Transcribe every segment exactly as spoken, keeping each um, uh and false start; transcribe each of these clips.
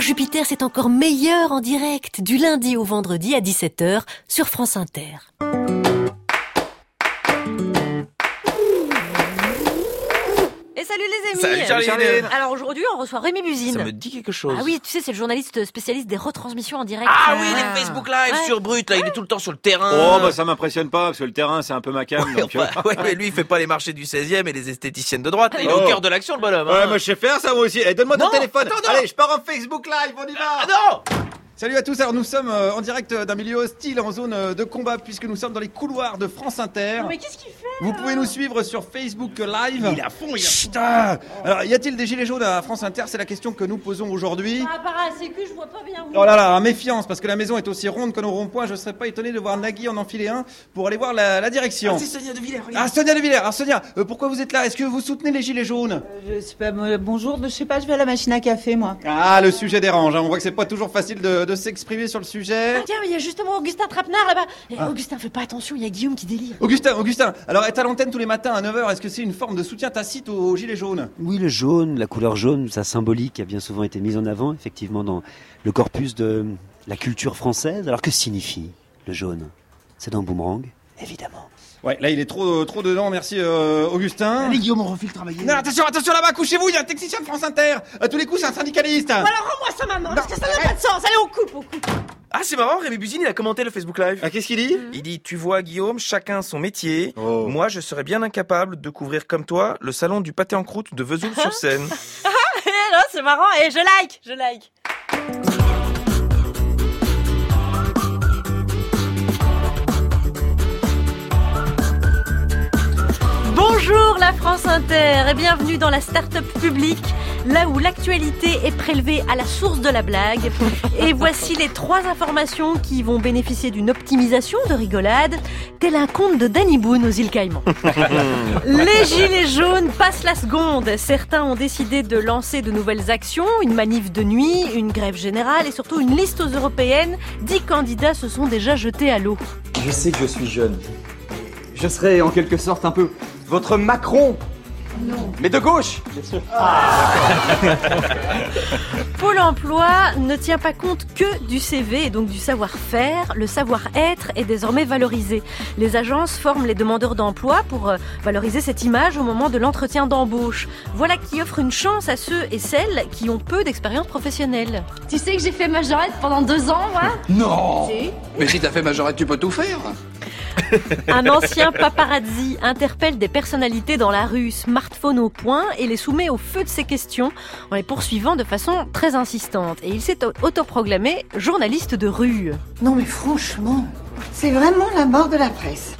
Jupiter, c'est encore meilleur en direct, du lundi au vendredi à dix-sept heures sur France Inter. Et salut les amis. Salut Charlie. Salut. Alors aujourd'hui on reçoit Rémi Buzine. Ça me dit quelque chose. Ah oui, tu sais, c'est le journaliste spécialiste des retransmissions en direct. Ah euh... oui, les Facebook Live ouais. sur Brut, là, il est tout le temps sur le terrain. Oh bah ça m'impressionne pas, parce que le terrain c'est un peu ma cam. Ouais, donc, ouais, ouais, mais lui il fait pas les marchés du seizième et les esthéticiennes de droite. Il est oh. au cœur de l'action le bonhomme. Ouais, hein. moi je sais faire ça moi aussi. Allez, donne-moi ton non, téléphone. Attends, Allez, je pars en Facebook Live, on y va. Ah non. Salut à tous, alors nous sommes en direct d'un milieu hostile en zone de combat puisque nous sommes dans les couloirs de France Inter. Non mais qu'est-ce qu'il fait Vous pouvez nous suivre sur Facebook Live. Il est à fond, il est à fond. Putain. Alors y a-t-il des gilets jaunes à France Inter? C'est la question que nous posons aujourd'hui. Par rapport à la sécu, je vois pas bien où. Oh là là, méfiance parce que la maison est aussi ronde que nos ronds-points. Je serais pas étonné de voir Nagui en enfiler un pour aller voir la, la direction. Ah, c'est Sonia De Villers, regarde. Ah, Sonia De Villers. Alors Sonia, euh, pourquoi vous êtes là? Est-ce que vous soutenez les gilets jaunes? euh, Je sais pas, moi, bonjour, je sais pas, je vais à la machine à café moi. Ah, le sujet dérange, hein. On voit que c'est pas toujours facile de, de s'exprimer sur le sujet. Ah, tiens, il y a justement Augustin Trapenard là-bas. Eh, Ah. Augustin, fais pas attention, il y a Guillaume qui délire. Augustin, Augustin, alors être à l'antenne tous les matins à neuf heures, est-ce que c'est une forme de soutien tacite aux gilets jaunes? Oui, le jaune, la couleur jaune, sa symbolique a bien souvent été mise en avant, effectivement, dans le corpus de la culture française. Alors que signifie le jaune? C'est dans Boomerang, évidemment. Ouais, là il est trop trop dedans, merci euh, Augustin. Allez Guillaume, on refile travailler. Non, attention, attention là-bas, couchez-vous, il y a un technicien de France Inter. À tous les coups, c'est un syndicaliste. Voilà, rends-moi ça maintenant, parce que ça n'a pas de sens. Allez, on coupe, on coupe. Ah c'est marrant, Rémi Buzine il a commenté le Facebook Live. Ah, qu'est-ce qu'il dit? Il dit, tu vois Guillaume, chacun son métier. Oh. Moi je serais bien incapable de couvrir comme toi le salon du pâté en croûte de Vesoul-sur-Seine. Eh non, c'est marrant, et je like, je like. Bonjour la France Inter et bienvenue dans la start-up publique, là où l'actualité est prélevée à la source de la blague. Et voici les trois informations qui vont bénéficier d'une optimisation de rigolade, tel un conte de Danny Boone aux îles Caïmans. Les gilets jaunes passent la seconde. Certains ont décidé de lancer de nouvelles actions, une manif de nuit, une grève générale et surtout une liste aux européennes. Dix candidats se sont déjà jetés à l'eau. Je sais que je suis jeune. Je serai en quelque sorte un peu votre Macron. Non. Mais de gauche, bien sûr. Ah. Pôle emploi ne tient pas compte que du C V et donc du savoir-faire. Le savoir-être est désormais valorisé. Les agences forment les demandeurs d'emploi pour valoriser cette image au moment de l'entretien d'embauche. Voilà qui offre une chance à ceux et celles qui ont peu d'expérience professionnelle. Tu sais que j'ai fait majorette pendant deux ans, moi? Non. Si. Mais si t'as fait majorette, tu peux tout faire. Un ancien paparazzi interpelle des personnalités dans la rue, smartphone au poing, et les soumet au feu de ses questions en les poursuivant de façon très insistante. Et il s'est autoproclamé journaliste de rue. Non mais franchement, c'est vraiment la mort de la presse.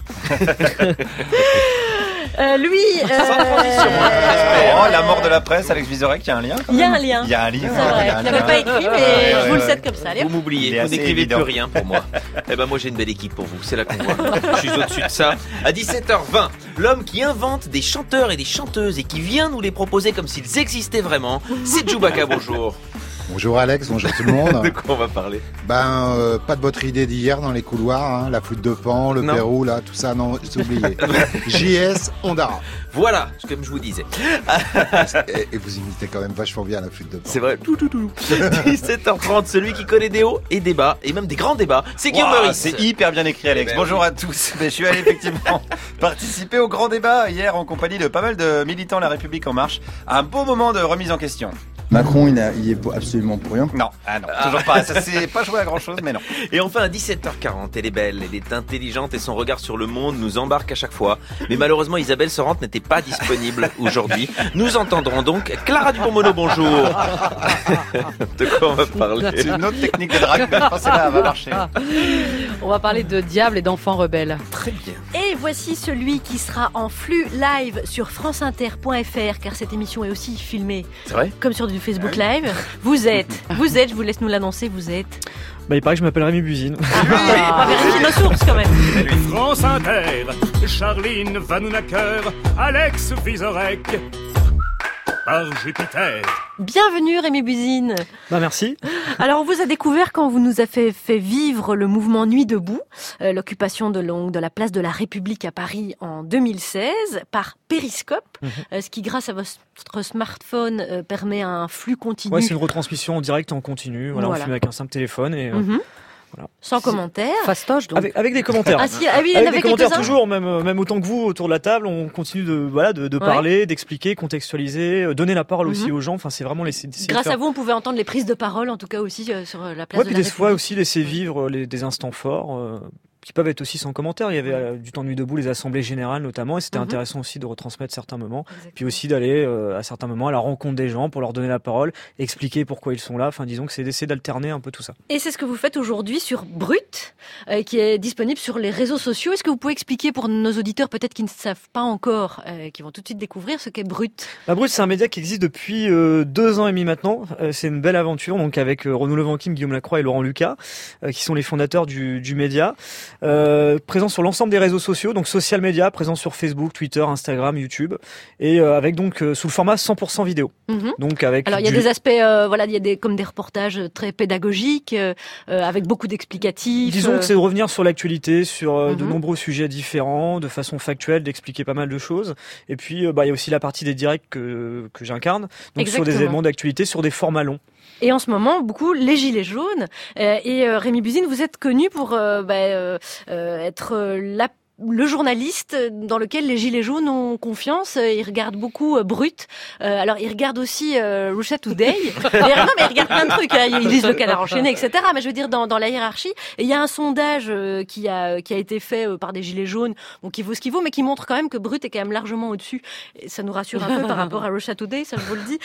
Euh, lui, euh... Oh, la mort de la presse, Alex Vizorek, il y a un lien quand il y a même. un lien. Il y a un lien. C'est vrai, je l'avais pas écrit, mais ouais, je vous ouais, le cède comme ça. Allez. Vous m'oubliez, vous n'écrivez plus rien pour moi. Eh ben moi j'ai une belle équipe pour vous, c'est là qu'on voit. Je suis au-dessus de ça. À dix-sept heures vingt, l'homme qui invente des chanteurs et des chanteuses et qui vient nous les proposer comme s'ils existaient vraiment, c'est Chewbacca, bonjour. Bonjour Alex, bonjour tout le monde. De quoi on va parler? Ben, euh, pas de votre idée d'hier dans les couloirs, hein, la flûte de Pan, le non. Pérou, là, tout ça, non, c'est oublié. J S Ondara. Voilà, comme je vous disais. et, et vous imitez quand même vachement bien la flûte de Pan. C'est vrai, tout, tout, tout. dix-sept heures trente, celui qui connaît des hauts et des bas, et même des grands débats, c'est Guillaume Wow, Meurice. c'est hyper bien écrit Alex. Ben Bonjour oui. à tous. Ben, je suis allé effectivement participer au grand débat hier en compagnie de pas mal de militants La République En Marche. Un beau moment de remise en question. Macron, il, a, il est absolument pour rien. Non, ah non, toujours pas. Ça s'est pas joué à grand chose, mais non. Et enfin à dix-sept heures quarante, elle est belle, elle est intelligente et son regard sur le monde nous embarque à chaque fois. Mais malheureusement Isabelle Sorante n'était pas disponible aujourd'hui. Nous entendrons donc Clara Dupont-Mono, bonjour. De quoi on va parler? C'est une autre technique de drague, mais je pense que là, va marcher. On va parler de diable et d'enfants rebelles. Très bien. Et voici celui qui sera en flux live sur franceinter point f r, car cette émission est aussi filmée. C'est vrai? Comme sur du Facebook Live. Vous êtes, vous êtes, je vous laisse nous l'annoncer, vous êtes... Bah il paraît que je m'appelle Rémi Buzine. Ah, on va vérifier nos sources quand même. France Inter, Charline Vanhoenacker, Alex Vizorek. par Jupiter. Bienvenue Rémi Buzine. Bah merci. Alors on vous a découvert quand vous nous avez fait, fait vivre le mouvement Nuit debout, euh, l'occupation de, de la place de la République à Paris en deux mille seize par Périscope, mmh. euh, ce qui grâce à votre smartphone euh, permet un flux continu. Ouais, c'est une retransmission en direct en continu. Voilà, voilà. On filme avec un simple téléphone et. Euh... Mmh. Voilà. Sans commentaires. Fastoche, donc. Avec, avec des commentaires. Ah, si, ah oui, il y en avec avait des commentaires quelques-uns. toujours, même, même autant que vous autour de la table, on continue de, voilà, de, de ouais. parler, d'expliquer, contextualiser, donner la parole mm-hmm. aussi aux gens. Enfin, c'est vraiment les. Grâce à vous, on pouvait entendre les prises de parole, en tout cas aussi euh, sur la place ouais, de la puis République. des fois aussi laisser vivre les, des instants forts. Euh, qui peuvent être aussi sans commentaire. Il y avait euh, du temps de Nuit debout, les assemblées générales notamment, et c'était mm-hmm. intéressant aussi de retransmettre certains moments, exactement. Puis aussi d'aller euh, à certains moments à la rencontre des gens pour leur donner la parole, expliquer pourquoi ils sont là. Enfin, disons que c'est d'essayer d'alterner un peu tout ça. Et c'est ce que vous faites aujourd'hui sur Brut, euh, qui est disponible sur les réseaux sociaux. Est-ce que vous pouvez expliquer pour nos auditeurs peut-être qui ne savent pas encore, euh, qui vont tout de suite découvrir ce qu'est Brut? Bah, Brut, c'est un média qui existe depuis euh, deux ans et demi maintenant. Euh, c'est une belle aventure, donc avec euh, Renaud Levanquin, Guillaume Lacroix et Laurent Lucas, euh, qui sont les fondateurs du, du média. Euh, présent sur l'ensemble des réseaux sociaux, donc social media, présent sur Facebook, Twitter, Instagram, YouTube, et euh, avec donc euh, sous le format cent pour cent vidéo. Mm-hmm. Donc avec. Alors il y a du... des aspects, euh, voilà, il y a des comme des reportages très pédagogiques, euh, avec beaucoup d'explicatifs. Disons euh... que c'est de revenir sur l'actualité, sur euh, mm-hmm. de nombreux sujets différents, de façon factuelle, d'expliquer pas mal de choses. Et puis euh, bah il y a aussi la partie des directs que que j'incarne, donc Exactement. Sur des éléments d'actualité, sur des formats longs. Et en ce moment, beaucoup les gilets jaunes. Euh, et euh, Rémi Buzine, vous êtes connu pour euh, bah, euh, être euh, la le journaliste dans lequel les gilets jaunes ont confiance. Ils regardent beaucoup euh, Brut. Euh, alors, ils regardent aussi euh, Russia Today. Et, non, mais ils regardent plein de trucs. Hein. Ils lisent Le Canard enchaîné, et cetera. Mais je veux dire, dans, dans la hiérarchie. Et il y a un sondage euh, qui a qui a été fait euh, par des gilets jaunes, bon, qui vaut ce qu'il vaut, mais qui montre quand même que Brut est quand même largement au-dessus. Et ça nous rassure un peu par rapport à Russia Today, ça je vous le dis.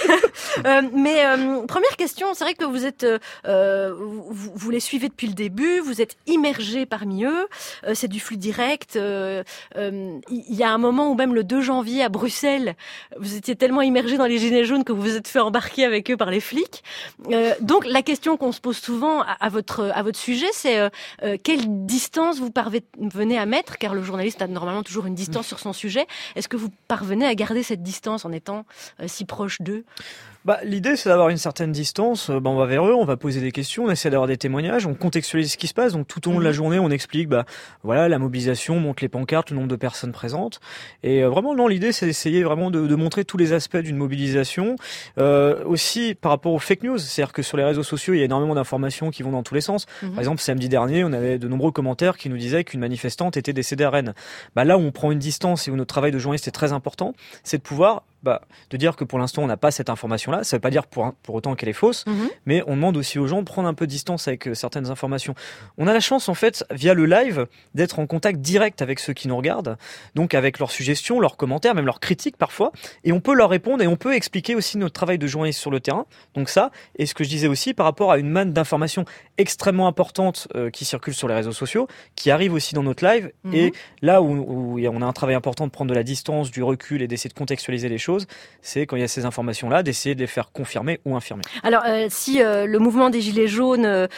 euh, mais euh, première question, c'est vrai que vous êtes, euh, vous, vous les suivez depuis le début, vous êtes immergés parmi eux. Euh, c'est du flux direct. Il euh, euh, y a un moment où même le deux janvier à Bruxelles, vous étiez tellement immergés dans les gilets jaunes que vous vous êtes fait embarquer avec eux par les flics. Euh, donc la question qu'on se pose souvent à, à votre à votre sujet, c'est euh, euh, quelle distance vous parvenez à mettre, car le journaliste a normalement toujours une distance sur son sujet. Est-ce que vous parvenez à garder cette distance en étant euh, si proche d'eux? Bah, l'idée, c'est d'avoir une certaine distance. Bah, on va vers eux, on va poser des questions, on essaie d'avoir des témoignages, on contextualise ce qui se passe. Donc, tout au long de la journée, on explique, bah, voilà, la mobilisation, on montre les pancartes, le nombre de personnes présentes. Et euh, vraiment, non, l'idée, c'est d'essayer vraiment de, de montrer tous les aspects d'une mobilisation. Euh, aussi, par rapport aux fake news, c'est-à-dire que sur les réseaux sociaux, il y a énormément d'informations qui vont dans tous les sens. Mm-hmm. Par exemple, samedi dernier, on avait de nombreux commentaires qui nous disaient qu'une manifestante était décédée à Rennes. Bah, là où on prend une distance et où notre travail de journaliste est très important, c'est de pouvoir Bah, de dire que pour l'instant on n'a pas cette information-là, ça ne veut pas dire pour, pour autant qu'elle est fausse, mmh. mais on demande aussi aux gens de prendre un peu de distance avec euh, certaines informations. On a la chance en fait, via le live, d'être en contact direct avec ceux qui nous regardent, donc avec leurs suggestions, leurs commentaires, même leurs critiques parfois, et on peut leur répondre et on peut expliquer aussi notre travail de journaliste sur le terrain. Donc ça, et ce que je disais aussi par rapport à une manne d'informations extrêmement importantes euh, qui circulent sur les réseaux sociaux, qui arrivent aussi dans notre live, mmh. et là où, où on a un travail important de prendre de la distance, du recul et d'essayer de contextualiser les choses, c'est quand il y a ces informations-là, d'essayer de les faire confirmer ou infirmer. Alors, euh, si euh, le mouvement des Gilets jaunes euh,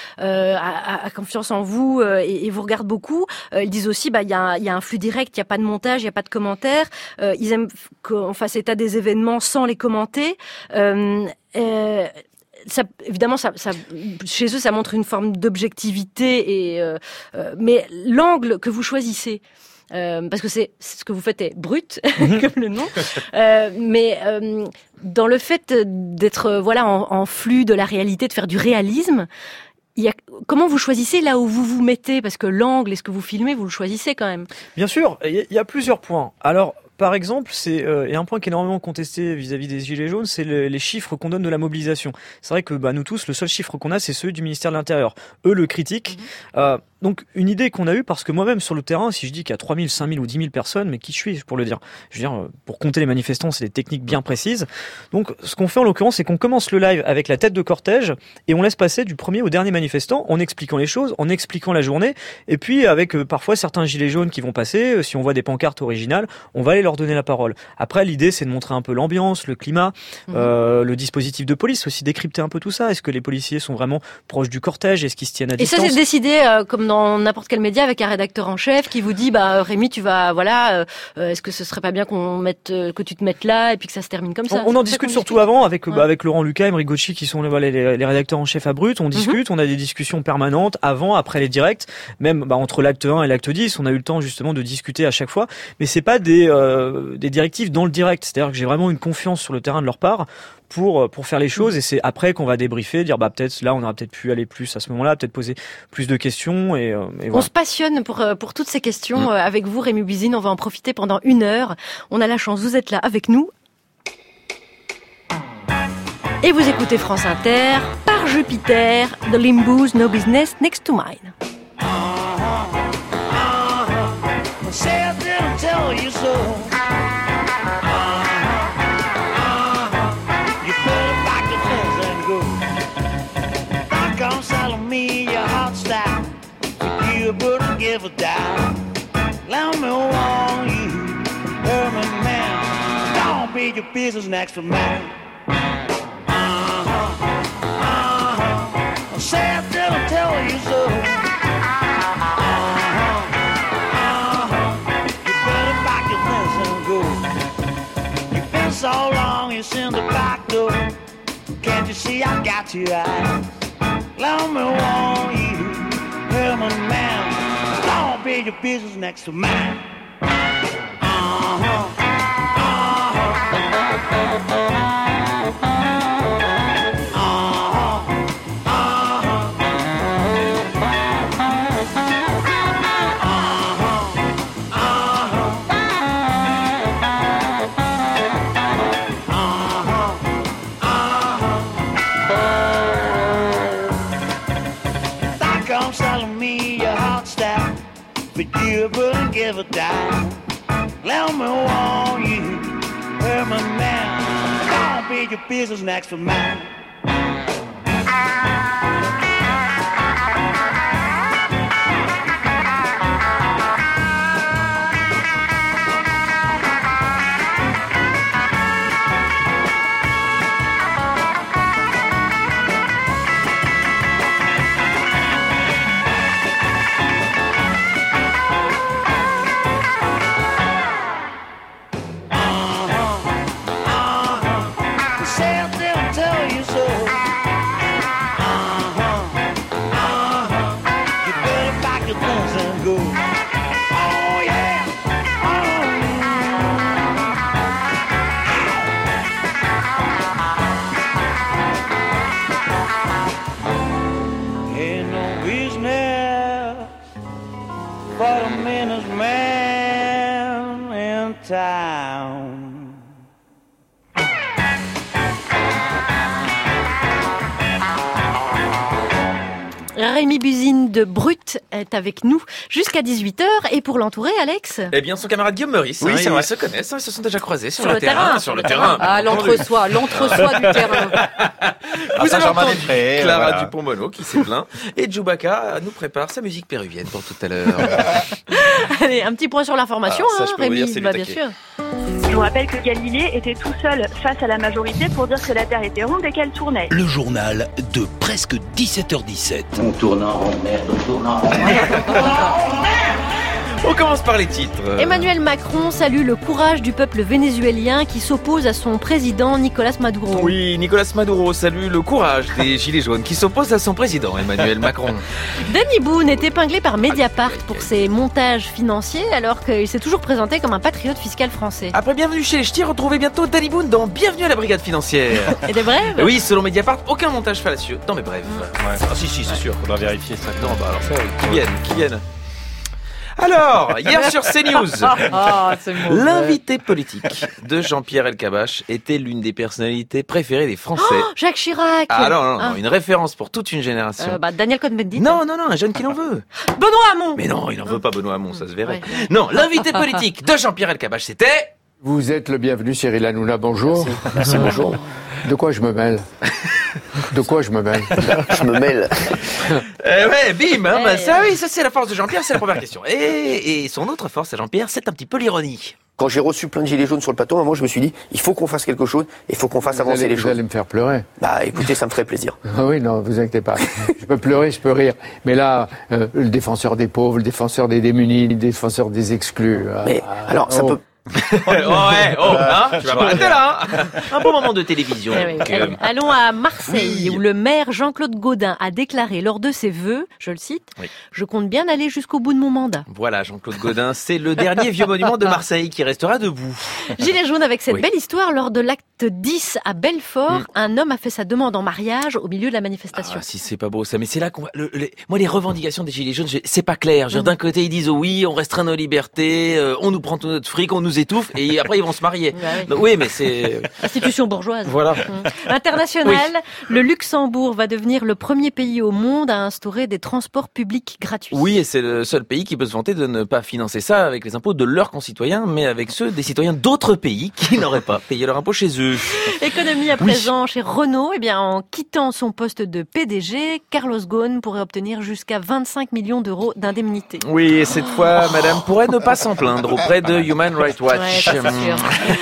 a, a confiance en vous euh, et, et vous regarde beaucoup, euh, ils disent aussi, bah, il y a, y a un flux direct, il n'y a pas de montage, il n'y a pas de commentaires. Euh, ils aiment qu'on fasse état des événements sans les commenter. Euh, euh, Ça, évidemment, ça, ça, chez eux, ça montre une forme d'objectivité, et, euh, euh, mais l'angle que vous choisissez, euh, parce que c'est, c'est ce que vous faites est brut, comme le nom, euh, mais euh, dans le fait d'être voilà en, en flux de la réalité, de faire du réalisme, il y a, comment vous choisissez là où vous vous mettez, parce que l'angle et ce que vous filmez, vous le choisissez quand même. Bien sûr, il y, y a plusieurs points. Alors, par exemple, c'est euh, et un point qui est énormément contesté vis-à-vis des Gilets jaunes, c'est le, les chiffres qu'on donne de la mobilisation. C'est vrai que bah, nous tous, le seul chiffre qu'on a, c'est ceux du ministère de l'Intérieur. Eux le critiquent. Mmh. Euh, donc une idée qu'on a eue, parce que moi-même sur le terrain, si je dis qu'il y a trois mille, cinq mille ou dix mille personnes, mais qui suis-je pour le dire ? Je veux dire, pour compter les manifestants, c'est des techniques bien précises. Donc ce qu'on fait en l'occurrence, c'est qu'on commence le live avec la tête de cortège et on laisse passer du premier au dernier manifestant en expliquant les choses, en expliquant la journée, et puis avec euh, parfois certains gilets jaunes qui vont passer, euh, si on voit des pancartes originales, on va aller leur donner la parole. Après, l'idée, c'est de montrer un peu l'ambiance, le climat, mmh. euh, le dispositif de police, aussi décrypter un peu tout ça. Est-ce que les policiers sont vraiment proches du cortège ? Est-ce qu'ils se tiennent à distance ? Et ça, c'est décidé, euh, comme dans n'importe quel média avec un rédacteur en chef qui vous dit, bah Rémi, tu vas, voilà, euh, est-ce que ce serait pas bien qu'on mette, euh, que tu te mettes là et puis que ça se termine comme ça. On, on en discute surtout discute. avant avec, ouais. bah, avec Laurent Lucas, Émeric Gauchy qui sont les, les, les rédacteurs en chef à Brut. On discute, mm-hmm. on a des discussions permanentes avant, après les directs, même bah, entre l'acte un et l'acte dix. On a eu le temps justement de discuter à chaque fois, mais c'est pas des, euh, des directives dans le direct. C'est-à-dire que j'ai vraiment une confiance sur le terrain de leur part pour pour faire les choses et c'est après qu'on va débriefer, dire bah peut-être là on aurait peut-être pu aller plus à ce moment-là, peut-être poser plus de questions et, euh, et voilà. On se passionne pour pour toutes ces questions mmh. avec vous Rémi Buzine, on va en profiter pendant une heure. On a la chance, vous êtes là avec nous. Et vous écoutez France Inter, par Jupiter, The Limbus, No Business Next to Mine. Wouldn't give a damn. Let me warn you, Herman man, don't be your business next to mine. Uh-huh, uh-huh. Say I didn't tell you so. Uh-huh, uh-huh. You better back your things and go. You've been so long, it's in the back door. Can't you see I got your eyes? Let me warn you, Herman man, don't be your business next to mine. Uh-huh, you wouldn't give a dime. Let me warn you, Herman man, don't be your business next to mine. Rémi Buzine de Brut est avec nous jusqu'à dix-huit heures et pour l'entourer, Alex. Eh bien, son camarade Guillaume Meurice, oui, hein, c'est ils vrai. se connaissent, ils se sont déjà croisés sur, sur le, le terrain, terrain. sur le terrain. Ah, l'entre-soi, l'entre-soi du terrain. Vous avez entendu Prés, Clara voilà. Dupont-Mono qui s'est plaint et Chewbacca nous prépare sa musique péruvienne pour tout à l'heure. Allez, un petit point sur l'information, Ah, ça, hein, je peux vous Rémi, dire, c'est bah, du bien taquet. sûr. Je vous rappelle que Galilée était tout seul face à la majorité pour dire que la Terre était ronde et qu'elle tournait. Le journal de presque dix-sept heures dix-sept. On tourne en rond, merde, on tourne en rond. On commence par les titres. Emmanuel Macron salue le courage du peuple vénézuélien qui s'oppose à son président Nicolas Maduro. Oui, Nicolas Maduro salue le courage des Gilets jaunes qui s'opposent à son président Emmanuel Macron. Danny Boone est épinglé par Mediapart pour ses montages financiers alors qu'il s'est toujours présenté comme un patriote fiscal français. Après Bienvenue chez les Ch'tis, retrouvez bientôt Danny Boone dans Bienvenue à la brigade financière. Et des brèves ? Oui, selon Mediapart, aucun montage fallacieux dans mes brèves. Ouais. Ah si si, c'est sûr, faudra vérifier ça. Non, bah alors ça, qui viennent, qui viennent. Alors, hier sur CNews, Ah, c'est mauvais. l'invité politique de Jean-Pierre Elkabbach était l'une des personnalités préférées des Français. Oh, Jacques Chirac. Ah non, non, non, Ah. une référence pour toute une génération. Euh, bah, Daniel Cohn-Bendit. Non, non, non, un jeune qui l'en veut. Benoît Hamon. Mais non, il n'en veut pas Benoît Hamon, ça se verrait. Ouais. Non, l'invité politique de Jean-Pierre Elkabbach, c'était... Vous êtes le bienvenu, Cyril Hanouna, bonjour. Merci. Merci, bonjour. De quoi je me mêle De quoi je me mêle Je me mêle. Eh ouais, bim, hein, bah, Eh. ça oui, ça c'est la force de Jean-Pierre, c'est la première question. Et, et son autre force à Jean-Pierre, c'est un petit peu l'ironie. Quand j'ai reçu plein de gilets jaunes sur le plateau, à un moment, je me suis dit, il faut qu'on fasse quelque chose, il faut qu'on fasse vous avancer allez, les vous choses. Vous allez me faire pleurer. Bah, écoutez, ça me ferait plaisir. Ah oui, non, vous inquiétez pas. Je peux pleurer, je peux rire. Mais là, euh, le défenseur des pauvres, le défenseur des démunis, le défenseur des exclus. Mais, ah, alors, ça oh. peut... oh ouais, oh, hein, tu vas pas arrêter là, hein. Un bon moment de télévision. Eh oui, donc, allez, euh, allons à Marseille, oui. où le maire Jean-Claude Gaudin a déclaré lors de ses vœux, je le cite, Oui. « Je compte bien aller jusqu'au bout de mon mandat ». Voilà, Jean-Claude Gaudin, c'est le dernier vieux monument de Marseille qui restera debout. Gilet jaune avec cette Oui. belle histoire, lors de l'acte dix à Belfort, Mm. un homme a fait sa demande en mariage au milieu de la manifestation. Ah, si c'est pas beau ça, mais c'est là qu'on va. Le, les, moi, les revendications des gilets jaunes, je- c'est pas clair. Je veux dire, Mhm. D'un côté, ils disent oh, oui, on restreint nos libertés, euh, on nous prend tout notre fric, on nous étouffe, et après ils vont se marier. Bah oui. Donc, oui, mais c'est. Institution bourgeoise. Voilà. Mm. International, le Luxembourg va devenir le premier pays au monde à instaurer des transports publics gratuits. Oui, et c'est le seul pays qui peut se vanter de ne pas financer ça avec les impôts de leurs concitoyens, mais avec ceux des citoyens d'autres pays qui n'auraient pas payé leurs impôts chez eux. Économie à Oui. présent chez Renault, eh bien, en quittant son poste de P D G, Carlos Ghosn pourrait obtenir jusqu'à vingt-cinq millions d'euros d'indemnité. Oui, et cette fois, madame pourrait ne pas s'en plaindre auprès de Human Rights Watch. Ouais, ça, c'est sûr.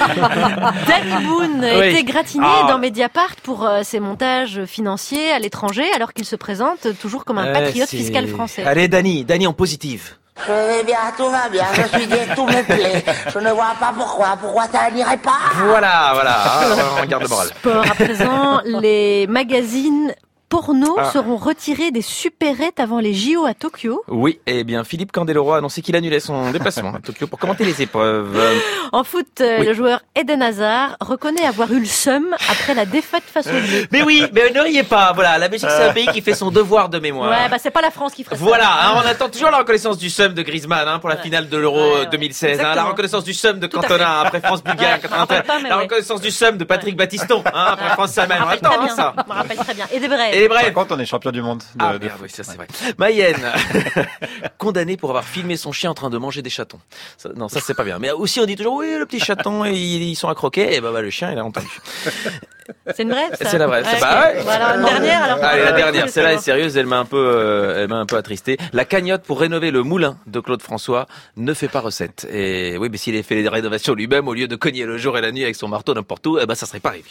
Danny Boone a Oui. été gratiné Ah. dans Mediapart pour euh, ses montages financiers à l'étranger, alors qu'il se présente toujours comme un Euh, patriote c'est- fiscal français. Allez, Dany, Dany en positive. Je vais bien, tout va bien, je suis bien, tout me plaît. Je ne vois pas pourquoi, pourquoi ça n'irait pas. Voilà, voilà, hein, on garde le moral. Sport à présent, les magazines porno Ah. seront retirés des supérettes avant les J O à Tokyo. Oui, eh bien, Philippe Candeloro a annoncé qu'il annulait son déplacement à Tokyo pour commenter les épreuves. En foot, euh, Oui. le joueur Eden Hazard reconnaît avoir eu le seum après la défaite face au Lieu. Mais oui, mais ne riez pas, voilà, la Belgique c'est un pays qui fait son devoir de mémoire. Ouais, bah c'est pas la France qui ferait ça. Voilà, hein, on attend toujours la reconnaissance du seum de Griezmann hein, pour la finale de l'Euro Ouais, ouais. deux mille seize, hein, la Exactement. reconnaissance du seum de Tout à Cantona après France-Bulgarie en Ouais, je m'en rappelle quatre-vingt-treize, pas, mais la ouais. reconnaissance du seum de Patrick Battiston hein, après France-Allemagne, Je on me attend rappelle hein, très ça. bien. Je me rappelle très bien. Et des brèves. Et les brefs. Par contre, on est champion du monde. De, Ah de merde, foot. oui, ça c'est vrai. Mayenne, condamné pour avoir filmé son chien en train de manger des chatons. Ça, non, ça c'est pas bien. Mais aussi on dit toujours, oui, le petit chaton, ils, ils sont à croquer, et bah, bah le chien il a entendu. C'est une brève, ça. C'est la vraie. Ouais, c'est pas ok. ouais. Bon, alors, une dernière, alors. Allez, la Ouais, dernière, cool, celle-là c'est est bon. sérieuse, elle m'a un peu, euh, elle m'a un peu attristé. La cagnotte pour rénover le moulin de Claude François ne fait pas recette. Et oui, mais s'il avait fait les rénovations lui-même, au lieu de cogner le jour et la nuit avec son marteau n'importe où, eh ben, ça serait pas arrivé.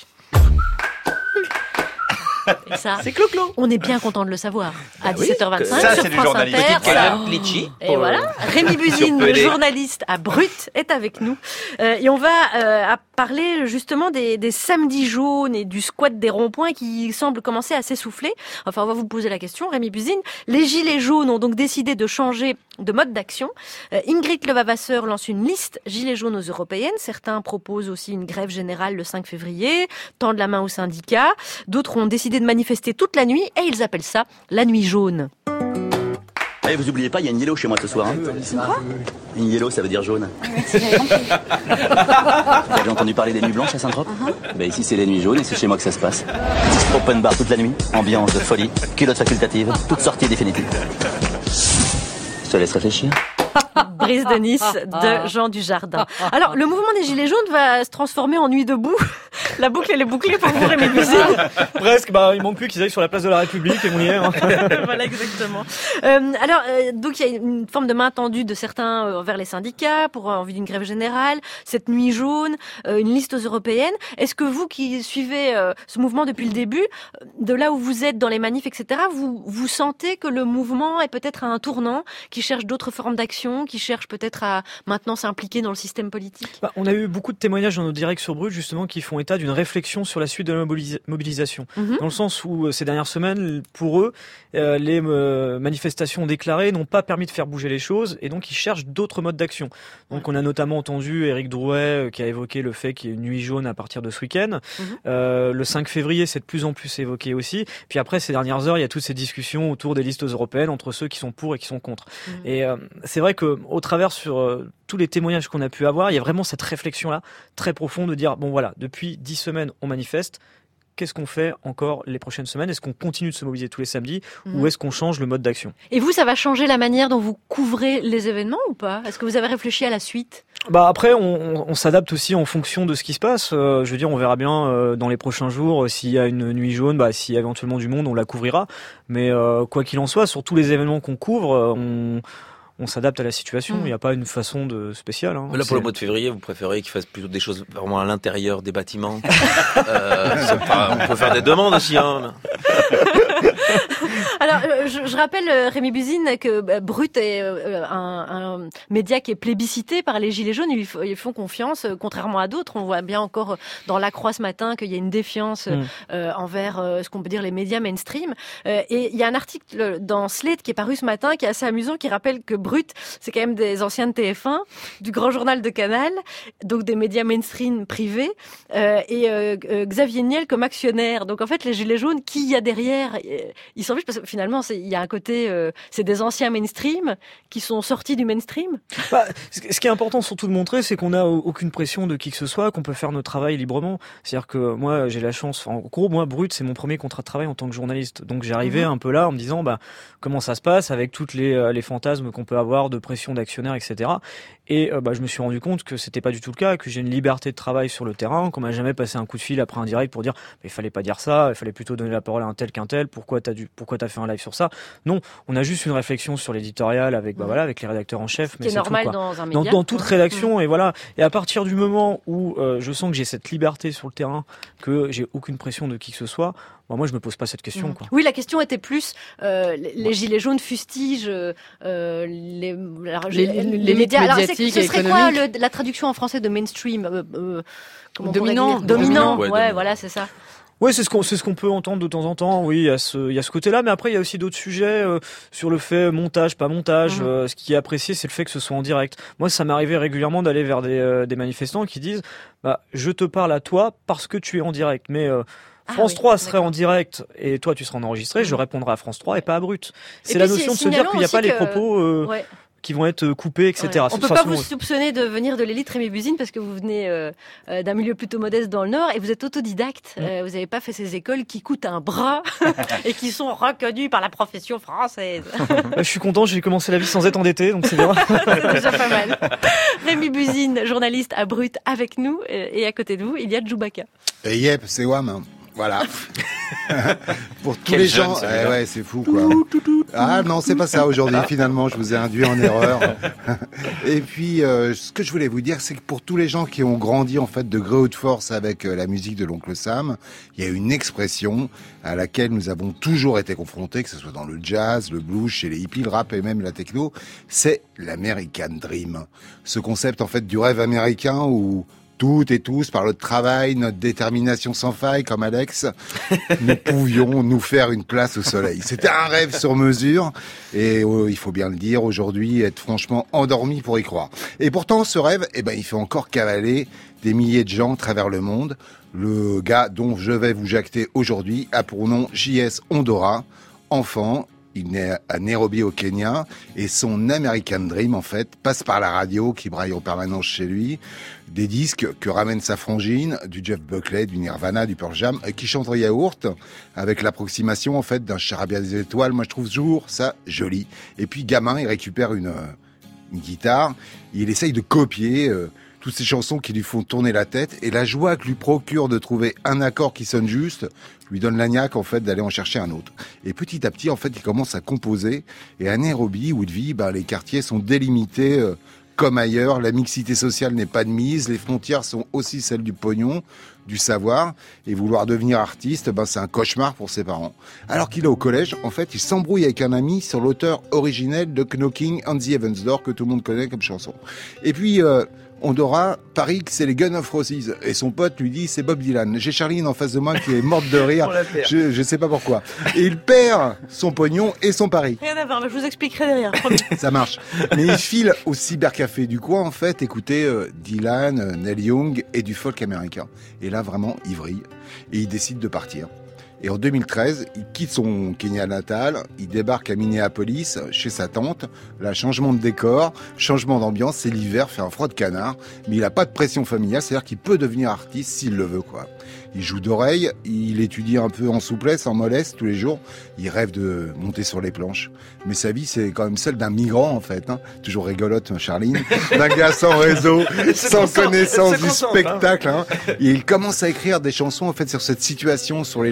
Et ça, c'est clo-clo. On est bien content de le savoir. À Bah oui, dix-sept heures vingt-cinq, ça, sur c'est du France journalisme. Inter, Petite ça- cagnotte litchi. Et pour, voilà, euh, Rémi Buzine, le surpeler. journaliste à Brut, est avec nous. Euh, et on va euh, à parler justement des, des samedis jaunes et du squat des ronds-points qui semble commencer à s'essouffler. Enfin, on va vous poser la question, Rémi Buzine. Les gilets jaunes ont donc décidé de changer de mode d'action. Euh, Ingrid Levavasseur lance une liste gilets jaunes aux européennes. Certains proposent aussi une grève générale le cinq février, tendent la main aux syndicats. D'autres ont décidé de manifester toute la nuit et ils appellent ça la nuit jaune. Eh, vous oubliez pas, il y a une yellow chez moi ce soir. Hein. Quoi Une yellow, ça veut dire jaune. Merci, j'avais compris. Vous avez entendu parler des nuits blanches à Saint-Trope Ben ici c'est les nuits jaunes et c'est chez moi que ça se passe. Open bar toute la nuit, ambiance de folie, culotte facultative, toute sortie définitive. Je te laisse réfléchir. Brise de Nice de Jean Dujardin. Alors, le mouvement des Gilets jaunes va se transformer en nuit debout. La boucle, elle est bouclée pour vous, Rémi Buzine. Presque, bah, il manque plus qu'ils aillent sur la place de la République et on y est. Hein. Voilà, exactement. Euh, alors, euh, donc, il y a une forme de main tendue de certains euh, envers les syndicats pour euh, en vue d'une grève générale, cette nuit jaune, euh, une liste aux européennes. Est-ce que vous qui suivez euh, ce mouvement depuis le début, euh, de là où vous êtes dans les manifs, et cetera, vous, vous sentez que le mouvement est peut-être à un tournant, qui cherche d'autres formes d'action, qui cherche peut-être à maintenant s'impliquer dans le système politique? Bah, on a eu beaucoup de témoignages dans nos directs sur Brut, justement, qui font état d'une réflexion sur la suite de la mobilisa- mobilisation. Mhm. Dans le sens où, euh, ces dernières semaines, pour eux, euh, les euh, manifestations déclarées n'ont pas permis de faire bouger les choses, et donc ils cherchent d'autres modes d'action. Donc on a notamment entendu Éric Drouet, euh, qui a évoqué le fait qu'il y ait une nuit jaune à partir de ce week-end. Mhm. Euh, le cinq février, c'est de plus en plus évoqué aussi. Puis après, ces dernières heures, il y a toutes ces discussions autour des listes européennes, entre ceux qui sont pour et qui sont contre. Mhm. Et euh, c'est vrai que au travers sur euh, tous les témoignages qu'on a pu avoir, il y a vraiment cette réflexion-là très profonde de dire, bon voilà, depuis dix semaines, on manifeste. Qu'est-ce qu'on fait encore les prochaines semaines? Est-ce qu'on continue de se mobiliser tous les samedis Mhm. ou est-ce qu'on change le mode d'action? Et vous, ça va changer la manière dont vous couvrez les événements ou pas? Est-ce que vous avez réfléchi à la suite? Bah après, on, on, on s'adapte aussi en fonction de ce qui se passe. Euh, je veux dire, on verra bien euh, dans les prochains jours euh, s'il y a une nuit jaune, bah s'il y a éventuellement du monde, on la couvrira. Mais euh, quoi qu'il en soit, sur tous les événements qu'on couvre, euh, on on s'adapte à la situation. Il Mm. n'y a pas une façon de spéciale. Hein. Mais là, pour C'est- le mois de février, vous préférez qu'ils fassent plutôt des choses vraiment à l'intérieur des bâtiments. euh, c'est pas- on peut faire des demandes aussi. Hein. Alors, euh, je, je rappelle, euh, Rémi Buzine, que bah, Brut est euh, un, un média qui est plébiscité par les Gilets jaunes. Ils, f- ils font confiance, euh, contrairement à d'autres. On voit bien encore euh, dans La Croix ce matin qu'il y a une défiance euh, Mm. euh, envers euh, ce qu'on peut dire les médias mainstream. Euh, et il y a un article dans Slate qui est paru ce matin, qui est assez amusant, qui rappelle que Brut, c'est quand même des anciens de T F un, du Grand Journal de Canal, donc des médias mainstream privés, euh, et euh, euh, Xavier Niel comme actionnaire. Donc en fait, les Gilets jaunes, qui il y a derrière, euh, ils s'en fichent parce que finalement, c'est- il y a un côté, euh, c'est des anciens mainstream qui sont sortis du mainstream. Bah, ce ce qui est important surtout de montrer, c'est qu'on n'a aucune pression de qui que ce soit, qu'on peut faire notre travail librement. C'est-à-dire que moi, j'ai la chance, enfin, en gros, moi, Brut, c'est mon premier contrat de travail en tant que journaliste. Donc j'arrivais Mhm. un peu là en me disant, bah, comment ça se passe avec toutes les, euh, les fantasmes qu'on peut avoir de pression d'actionnaires, et cetera. Et euh, bah, je me suis rendu compte que c'était pas du tout le cas, que j'ai une liberté de travail sur le terrain, qu'on m'a jamais passé un coup de fil après un direct pour dire, mais il fallait pas dire ça, il fallait plutôt donner la parole à un tel qu'un tel, pourquoi t'as dû, pourquoi t'as fait un live sur ça. Non, on a juste une réflexion sur l'éditorial avec, bah Mhm. voilà, avec les rédacteurs en chef. Ce mais qui est c'est tout, normal quoi. dans un Dans, média. dans toute quoi. rédaction, et voilà. Et à partir du moment où euh, je sens que j'ai cette liberté sur le terrain, que j'ai aucune pression de qui que ce soit, bah, moi je me pose pas cette question. Mhm. Quoi. Oui, la question était plus euh, les, les gilets jaunes fustigent euh, les, alors, Les- les, l'élite médias. Alors, c'est- médiatique ce et serait quoi économique. le- la traduction en français de mainstream euh, euh, comment on pourrait Dominant. dire Dominant. Ouais, Ouais, dominant. voilà, c'est ça. Ouais, c'est ce qu'on c'est ce qu'on peut entendre de temps en temps. Oui, il y a ce il y a ce côté-là, mais après il y a aussi d'autres sujets euh, sur le fait montage, pas montage. Mhm. Euh, ce qui est apprécié, c'est le fait que ce soit en direct. Moi, ça m'arrivait régulièrement d'aller vers des euh, des manifestants qui disent, bah, je te parle à toi parce que tu es en direct, mais euh, Ah France oui, trois serait d'accord. en direct et toi tu seras en enregistré, je Mhm. répondrai à France trois et pas à Brut. C'est puis, la c'est notion de se dire signalons qu'il n'y a pas aussi les que- propos euh, Ouais. qui vont être coupés, et cetera. Ouais. On De peut toute pas façon, vous soupçonner de venir de l'élite Rémi Buzine parce que vous venez euh, euh, d'un milieu plutôt modeste dans le Nord et vous êtes autodidacte. Mm. Euh, vous n'avez pas fait ces écoles qui coûtent un bras et qui sont reconnues par la profession française. je suis content, j'ai commencé la vie sans être endetté, donc c'est bien. C'est déjà pas mal. Rémi Buzine, journaliste à Brut avec nous euh, et à côté de vous, il y a Djoubaka. Et yep, c'est Wham. hein. Voilà. Pour tous Quel les jeune, gens, celui-là. eh ouais, c'est fou quoi. Ah non, c'est pas ça aujourd'hui. Finalement, je vous ai induit en erreur. Et puis, euh, ce que je voulais vous dire, c'est que pour tous les gens qui ont grandi en fait de gré ou de force avec euh, la musique de l'oncle Sam, il y a une expression à laquelle nous avons toujours été confrontés, que ce soit dans le jazz, le blues, chez les hippies, le rap et même la techno, c'est l'American Dream. Ce concept en fait du rêve américain où toutes et tous, par notre travail, notre détermination sans faille, comme Alex, nous pouvions nous faire une place au soleil. C'était un rêve sur mesure, et euh, il faut bien le dire, aujourd'hui, être franchement endormi pour y croire. Et pourtant, ce rêve, eh ben, il fait encore cavaler des milliers de gens à travers le monde. Le gars dont je vais vous jacter aujourd'hui a pour nom J S Ondora, enfant. Il naît à Nairobi au Kenya et son American Dream en fait passe par la radio qui braille en permanence chez lui, des disques que ramène sa frangine, du Jeff Buckley, du Nirvana, du Pearl Jam, qui chante au yaourt avec l'approximation en fait d'un charabia des étoiles. Moi je trouve toujours ça joli. Et puis gamin, il récupère une, une guitare, il essaye de copier euh, toutes ces chansons qui lui font tourner la tête et la joie que lui procure de trouver un accord qui sonne juste lui donne l'agnac en fait d'aller en chercher un autre. Et petit à petit en fait il commence à composer et à Nairobi où il vit, ben, les quartiers sont délimités euh, comme ailleurs, la mixité sociale n'est pas de mise, les frontières sont aussi celles du pognon, du savoir, et vouloir devenir artiste, ben c'est un cauchemar pour ses parents. Alors qu'il est au collège, en fait, il s'embrouille avec un ami sur l'auteur originel de Knocking on the Heaven's Door que tout le monde connaît comme chanson. Et puis euh, Ondora parie que c'est les Guns of Roses et son pote lui dit c'est Bob Dylan. J'ai Charline en face de moi qui est morte de rire. Je, je sais pas pourquoi. Et il perd son pognon et son pari. Rien à voir, mais je vous expliquerai derrière. promis. Ça marche. Mais il file au cybercafé du coin, en fait, écouter euh, Dylan, euh, Neil Young et du folk américain. Et là, vraiment, il vrille. Et il décide de partir. Et en deux mille treize, il quitte son Kenya natal, il débarque à Minneapolis, chez sa tante. Là, changement de décor, changement d'ambiance, c'est l'hiver, fait un froid de canard. Mais il n'a pas de pression familiale, c'est-à-dire qu'il peut devenir artiste s'il le veut, quoi. Il joue d'oreille, il étudie un peu en souplesse, en mollesse tous les jours. Il rêve de monter sur les planches. Mais sa vie, c'est quand même celle d'un migrant, en fait. Hein. Toujours rigolote, Charline. D'un gars sans réseau, sans connaissance du spectacle. Hein. Et il commence à écrire des chansons, en fait, sur cette situation, sur les lendemains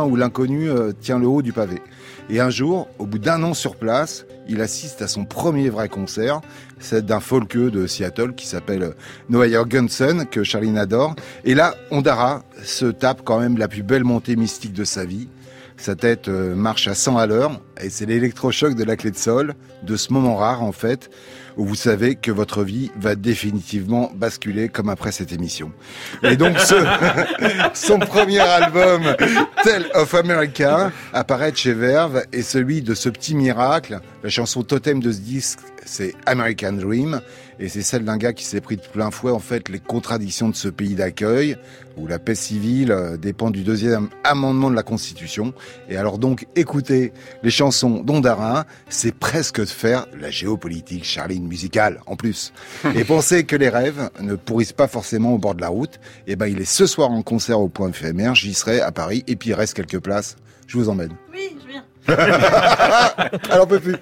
où l'inconnu euh, tient le haut du pavé. Et un jour, au bout d'un an sur place, il assiste à son premier vrai concert, c'est d'un folkeux de Seattle qui s'appelle Noah Jorgensen, que Charline adore. Et là, Ondara se tape quand même la plus belle montée mystique de sa vie. Sa tête euh, marche à cent à l'heure, et c'est l'électrochoc de la clé de sol, de ce moment rare en fait, où vous savez que votre vie va définitivement basculer comme après cette émission. Et donc ce, son premier album, Tale of America, apparaît chez Verve, et celui de ce petit miracle, la chanson totem de ce disque, c'est American Dream, et c'est celle d'un gars qui s'est pris de plein fouet en fait les contradictions de ce pays d'accueil, où la paix civile dépend du deuxième amendement de la Constitution. Et alors donc, écouter les chansons d'Ondara, c'est presque de faire la géopolitique Charline musicale, en plus. Et penser que les rêves ne pourrissent pas forcément au bord de la route, et ben il est ce soir en concert au Point éphémère, j'y serai à Paris, et puis il reste quelques places, je vous emmène. Oui, je viens. Alors on peut plus.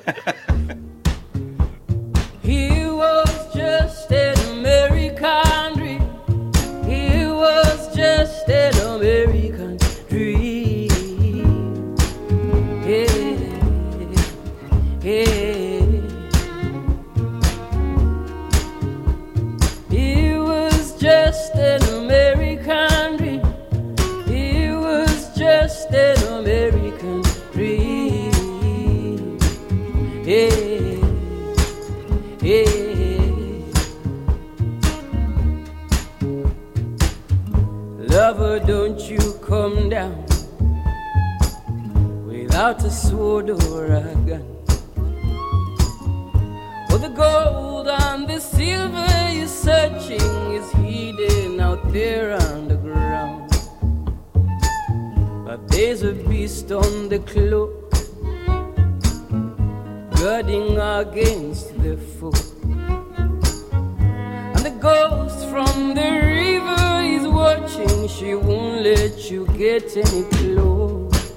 He was just an American dream. He was just an American dream. Yeah, yeah. He was just an American dream. He was just an American dream. Yeah. Yeah. Lover, don't you come down without a sword or a gun. For the gold and the silver you're searching is hidden out there underground. But there's a beast on the cloak, guarding against the foe. And the ghost from the river is watching, she won't let you get any close.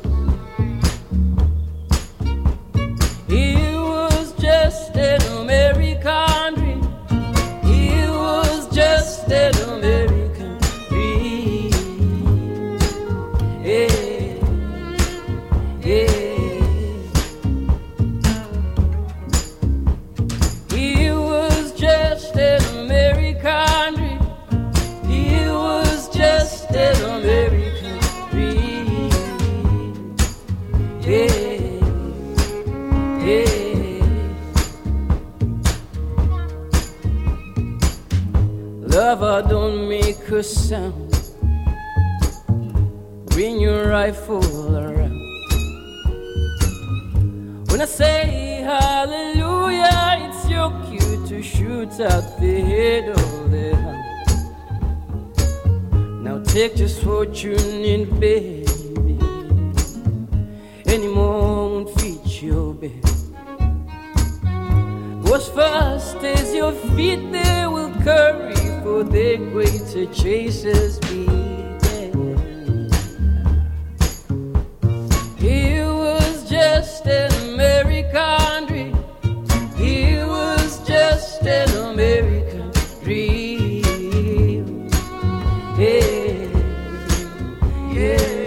He was just an American dream. He was just an American dream. Yeah, yeah. Lover, don't make a sound. Bring your rifle around. When I say hallelujah, it's your cue to shoot at the head of the hound. Now take this fortune in baby. Any more won't fit your bed. Go as fast as your feet they will carry, for the greater chasers be there. He was just an American dream. He was just an American dream. Yeah, yeah.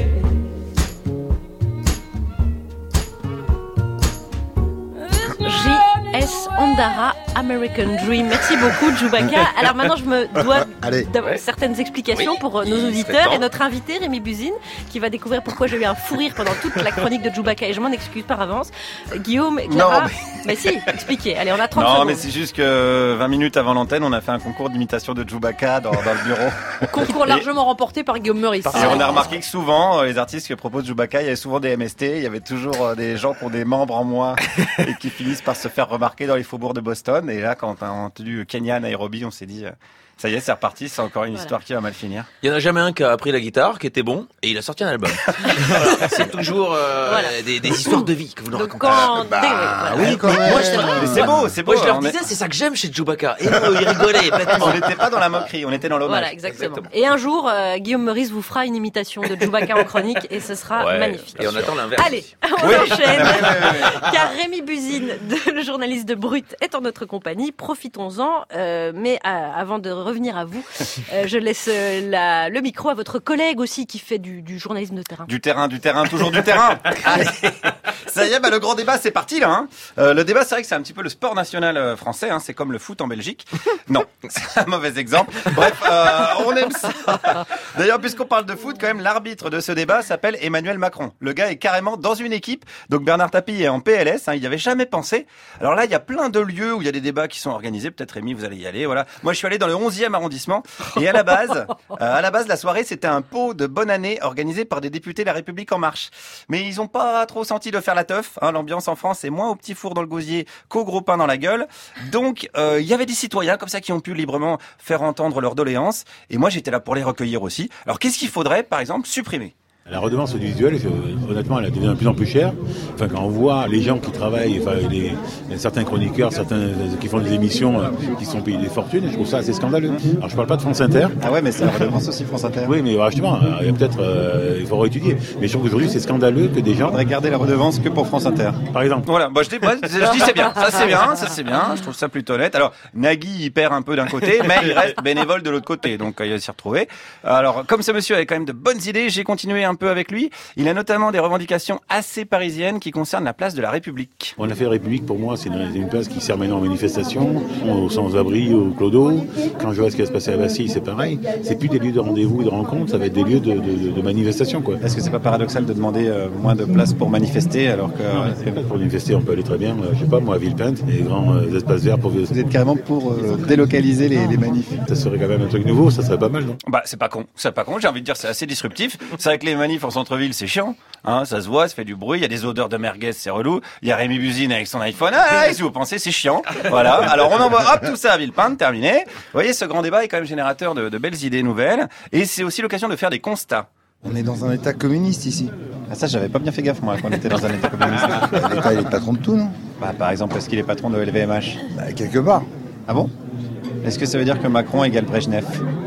J S Ondara, American Dream. Merci beaucoup, Chewbacca. Alors maintenant, je me dois d'avoir certaines explications oui. pour nos auditeurs et notre invité, Rémi Buzine, qui va découvrir pourquoi j'ai eu un fou rire pendant toute la chronique de Chewbacca, et je m'en excuse par avance. Guillaume, Clara... Non, mais... mais si, expliquez. Allez, on a trente non, secondes. Non, mais c'est juste que vingt minutes avant l'antenne, on a fait un concours d'imitation de Chewbacca dans, dans le bureau. Concours et... largement remporté par Guillaume Meurice. Et on a remarqué que souvent, les artistes qui proposent Chewbacca, il y avait souvent des M S T, il y avait toujours des gens qui ont des membres en moins et qui finissent par se faire remarquer dans les faubourgs de Boston. Et là, quand on a entendu Kenya, Nairobi, on s'est dit... Ça y est, c'est reparti, c'est encore une voilà. histoire qui va mal finir. Il y en a jamais un qui a appris la guitare, qui était bon, et il a sorti un album. Voilà, c'est toujours euh, voilà. des, des histoires de vie que vous nous racontez. Quand... Bah, bah, oui, quand même. Moi, mais c'est beau, c'est beau. Moi, je leur disais, c'est ça que j'aime chez Chewbacca. Et non, ils rigolaient. On n'était pas dans la moquerie, on était dans l'hommage. Voilà, exactement. exactement. Et un jour, euh, Guillaume Meurice vous fera une imitation de Chewbacca en chronique, et ce sera ouais, magnifique. Et on attend l'inverse. Allez, on oui. enchaîne. Car Rémi Buzine, le journaliste de Brut, est en notre compagnie. Profitons-en. Euh, mais euh, avant de revenir à vous. Euh, je laisse euh, la, le micro à votre collègue aussi qui fait du, du journalisme de terrain. Du terrain, du terrain, toujours du terrain. Allez, ça y est, bah, le grand débat, c'est parti là. Hein. Euh, le débat, c'est vrai que c'est un petit peu le sport national euh, français. Hein. C'est comme le foot en Belgique. Non, c'est un mauvais exemple. Bref, euh, on aime ça. D'ailleurs, puisqu'on parle de foot, quand même, l'arbitre de ce débat s'appelle Emmanuel Macron. Le gars est carrément dans une équipe. Donc Bernard Tapie est en P L S. Hein, il n'y avait jamais pensé. Alors là, il y a plein de lieux où il y a des débats qui sont organisés. Peut-être Rémi, vous allez y aller. Voilà. Moi, je suis allé dans le onzième arrondissement. Et à la base, euh, à la base, la soirée, c'était un pot de bonne année organisé par des députés La République En Marche. Mais ils ont pas trop senti de faire la teuf. Hein. L'ambiance en France est moins au petit four dans le gosier qu'au gros pain dans la gueule. Donc, il euh, y avait des citoyens comme ça qui ont pu librement faire entendre leurs doléances. Et moi, j'étais là pour les recueillir aussi. Alors, qu'est-ce qu'il faudrait, par exemple, supprimer ? La redevance audiovisuelle, honnêtement, elle devient de plus en plus chère. Enfin, quand on voit les gens qui travaillent, enfin, les, certains chroniqueurs, certains qui font des émissions, euh, qui sont payés des fortunes, je trouve ça assez scandaleux. Alors, je parle pas de France Inter. Ah ouais, mais c'est la redevance aussi France Inter. Oui, mais voilà, justement, il y a peut-être, euh, il faut réétudier. Mais je trouve qu'aujourd'hui, c'est scandaleux que des gens. Il faudrait garder la redevance que pour France Inter. Par exemple. Voilà, moi, je dis, moi, je dis c'est bien. Ça, c'est bien, ça, c'est bien. Je trouve ça plutôt honnête. Alors, Nagui, il perd un peu d'un côté, mais il reste bénévole de l'autre côté. Donc, il va s'y retrouver. Alors, comme ce monsieur avait quand même de bonnes idées, j'ai continué un peu avec lui. Il a notamment des revendications assez parisiennes qui concernent la place de la République. On a fait la République, pour moi, c'est une, une place qui sert maintenant aux manifestations, aux sans-abri, au clodo. Quand je vois ce qui va se passer à Bastille, c'est pareil. C'est plus des lieux de rendez-vous et de rencontres, ça va être des lieux de, de, de manifestation, quoi. Est-ce que c'est pas paradoxal de demander euh, moins de place pour manifester alors que... Non, euh, pour manifester, on peut aller très bien, euh, je sais pas, moi, à Villepinte, les grands euh, espaces verts pour... Vous êtes carrément pour euh, délocaliser les, les manifs. Ça serait quand même un truc nouveau, ça serait pas mal, non? Bah, c'est pas con, c'est pas con, j'ai envie de dire, c'est assez disruptif. C'est vrai que les manifs en centre-ville, c'est chiant. Hein, ça se voit, ça fait du bruit, il y a des odeurs de merguez, c'est relou. Il y a Rémi Buzine avec son iPhone. Ah, et si vous pensez, c'est chiant. Voilà. Alors on envoie hop tout ça à Villepinte, terminé. Vous voyez, ce grand débat est quand même générateur de, de belles idées nouvelles, et c'est aussi l'occasion de faire des constats. On est dans un état communiste ici. Ah ça, j'avais pas bien fait gaffe moi quand on était dans un état communiste. L'État il est patron de tout, non? Bah par exemple, est-ce qu'il est patron de L V M H? Bah quelque part. Ah bon? Est-ce que ça veut dire que Macron égale Brejnev?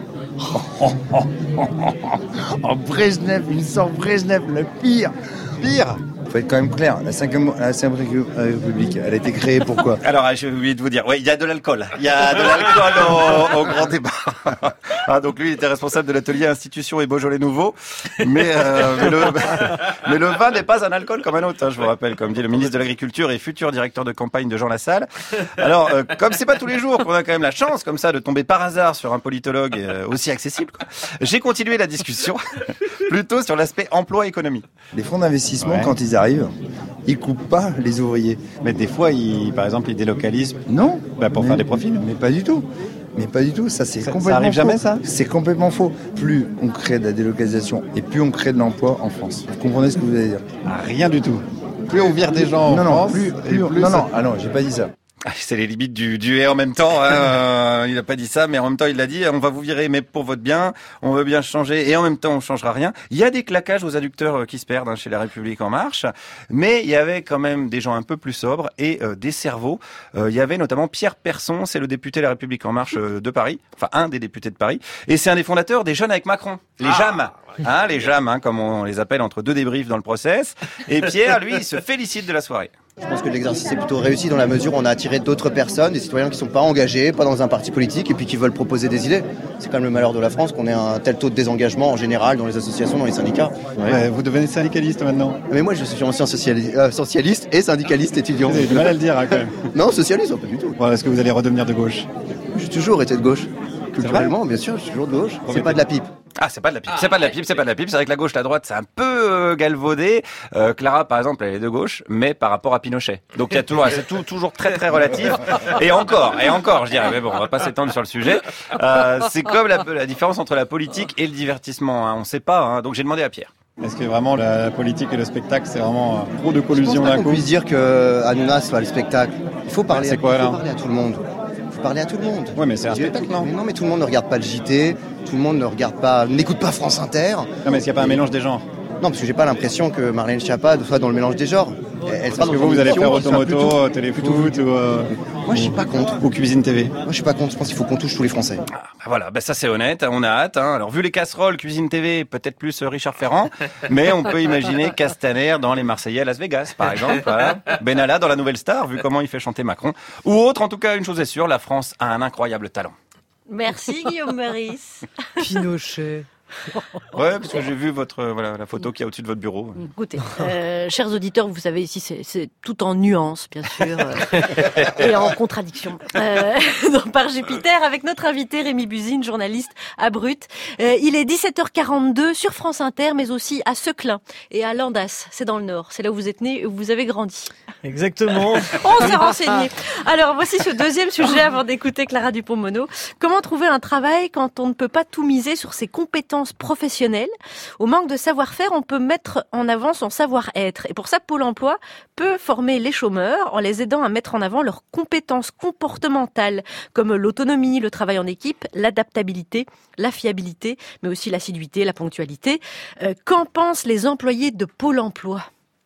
Oh, Brejnev, il sort Brejnev, le pire. Pire. Faut être quand même clair, la cinquième, la cinquième République, elle a été créée pourquoi? Alors, j'ai oublié de vous dire, oui, il y a de l'alcool. Il y a de l'alcool au, au grand débat. Ah, donc lui, il était responsable de l'atelier Institution et Beaujolais Nouveau. Mais, euh, mais, le, mais le vin n'est pas un alcool comme un autre, hein, je vous rappelle, comme dit le ministre de l'Agriculture et futur directeur de campagne de Jean Lassalle. Alors, euh, comme c'est pas tous les jours qu'on a quand même la chance, comme ça, de tomber par hasard sur un politologue euh, aussi accessible, quoi, j'ai continué la discussion, plutôt sur l'aspect emploi-économie. Les fonds d'investissement, ouais. quand ils arrivent, ils coupent pas les ouvriers. Mais des fois, ils, par exemple, ils délocalisent. Non. Bah pour mais, faire des profits. Non mais pas du tout. Mais pas du tout. Ça, c'est ça, complètement ça arrive faux. jamais, ça? C'est complètement faux. Plus on crée de la délocalisation et plus on crée de l'emploi en France. Vous comprenez ce que vous allez dire? Ah, rien du tout. Plus on vire des gens en non, France, non, plus, plus, plus non, ça... non, ah non, j'ai pas dit ça. C'est les limites du, du et en même temps. Hein, euh, il n'a pas dit ça, mais en même temps, il l'a dit. On va vous virer, mais pour votre bien. On veut bien changer, et en même temps, on changera rien. Il y a des claquages aux adducteurs qui se perdent hein, chez La République En Marche, mais il y avait quand même des gens un peu plus sobres et euh, des cerveaux. Euh, il y avait notamment Pierre Persson, c'est le député La République En Marche euh, de Paris, enfin un des députés de Paris, et c'est un des fondateurs des Jeunes avec Macron, les ah, J A M. Hein, les J A M, hein, comme on les appelle entre deux débriefs dans le process. Et Pierre, lui, il se félicite de la soirée. Je pense que l'exercice est plutôt réussi dans la mesure où on a attiré d'autres personnes, des citoyens qui ne sont pas engagés, pas dans un parti politique et puis qui veulent proposer des idées. C'est quand même le malheur de la France qu'on ait un tel taux de désengagement en général dans les associations, dans les syndicats. Ouais. Ouais, vous devenez syndicaliste maintenant. Mais moi je suis ancien sociali- euh, socialiste et syndicaliste étudiant. Vous avez du mal à le dire hein, quand même. Non, socialiste, pas du tout. Bon, est-ce que vous allez redevenir de gauche? J'ai toujours été de gauche. Culturellement, bien sûr, je suis toujours de gauche. C'est pas de la pipe. Ah, c'est pas de la pipe, c'est pas de la pipe, c'est pas de la pipe. C'est vrai que la gauche, la droite, c'est un peu euh, galvaudé. Euh, Clara, par exemple, elle est de gauche, mais par rapport à Pinochet. Donc il y a toujours, c'est tout, toujours très très relatif. Et encore, et encore, je dirais. Mais bon, on va pas s'étendre sur le sujet. Euh, c'est comme la, la différence entre la politique et le divertissement. Hein. On sait pas. Hein. Donc j'ai demandé à Pierre. Est-ce que vraiment la politique et le spectacle, c'est vraiment trop de collusion d'un coup? Je pense pas qu'on puisse dire que Hanouna soit le spectacle. Il faut parler, c'est quoi, il faut là parler à tout le monde. Parler à tout le monde. Ouais, mais c'est un spectacle, non? Mais non, mais tout le monde ne regarde pas le J T, tout le monde ne regarde pas, n'écoute pas France Inter. Non, mais est-ce qu'il n'y a pas un mélange des genres? Non, parce que j'ai pas l'impression que Marlène Schiappa soit dans le mélange des genres. Elle parce que vous, vous allez faire Automoto, Téléfoot ou... Euh... Moi, je suis pas contre. Ou Cuisine T V. Moi, je suis pas contre. Je pense qu'il faut qu'on touche tous les Français. Ah, bah voilà, bah ça c'est honnête, on a hâte. Hein. Alors, vu les casseroles, Cuisine T V, peut-être plus Richard Ferrand, mais on peut imaginer Castaner dans Les Marseillais à Las Vegas, par exemple. Voilà. Benalla dans La Nouvelle Star, vu comment il fait chanter Macron. Ou autre, en tout cas, une chose est sûre, la France a un incroyable talent. Merci Guillaume Meurice. Pinochet. Ouais, parce que j'ai vu votre euh, voilà la photo qui est au-dessus de votre bureau. Écoutez, euh, chers auditeurs, vous savez ici c'est, c'est tout en nuances, bien sûr, euh, et en contradiction. Euh, dans Par Jupiter, avec notre invité Rémi Buzine, journaliste à Brut. Euh, il est dix-sept heures quarante-deux sur France Inter, mais aussi à Seclin et à Landas. C'est dans le Nord. C'est là où vous êtes né et où vous avez grandi. Exactement. On s'est renseigné. Alors voici ce deuxième sujet avant d'écouter Clara Dupont-Mono. Comment trouver un travail quand on ne peut pas tout miser sur ses compétences professionnelles? Au manque de savoir-faire, on peut mettre en avant son savoir-être. Et pour ça, Pôle emploi peut former les chômeurs en les aidant à mettre en avant leurs compétences comportementales, comme l'autonomie, le travail en équipe, l'adaptabilité, la fiabilité, mais aussi l'assiduité, la ponctualité. Euh, qu'en pensent les employés de Pôle emploi?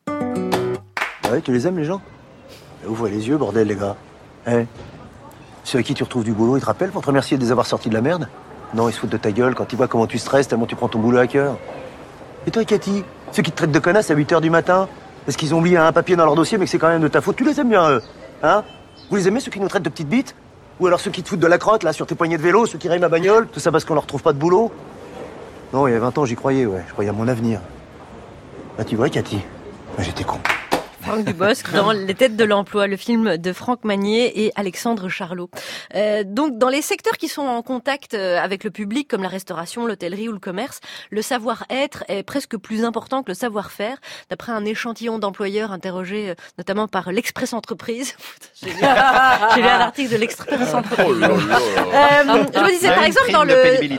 Ouais, tu les aimes, les gens? Ouvre les yeux, bordel, les gars. Eh, ceux à qui tu retrouves du boulot, ils te rappellent pour te remercier de les avoir sortis de la merde? Non, ils se foutent de ta gueule quand ils voient comment tu stresses, tellement tu prends ton boulot à cœur. Et toi, Cathy, ceux qui te traitent de connasse à huit heures du matin, parce qu'ils ont oublié un papier dans leur dossier, mais que c'est quand même de ta faute, tu les aimes bien, eux? Hein? Vous les aimez, ceux qui nous traitent de petites bites? Ou alors ceux qui te foutent de la crotte, là, sur tes poignées de vélo, ceux qui rayent ma bagnole? Tout ça parce qu'on leur retrouve pas de boulot? Non, il y a vingt ans, j'y croyais, ouais. Je croyais à mon avenir. Bah, tu vois, Cathy, bah, j'étais con. Franck Dubosc dans Les Têtes de l'Emploi, le film de Franck Magnier et Alexandre Charlot. Euh, donc, dans les secteurs qui sont en contact avec le public, comme la restauration, l'hôtellerie ou le commerce, le savoir-être est presque plus important que le savoir-faire. D'après un échantillon d'employeurs interrogés notamment par l'Express Entreprise. J'ai lu, j'ai lu un article de l'Express Entreprise. Oh là là. Euh, je me disais, par exemple, dans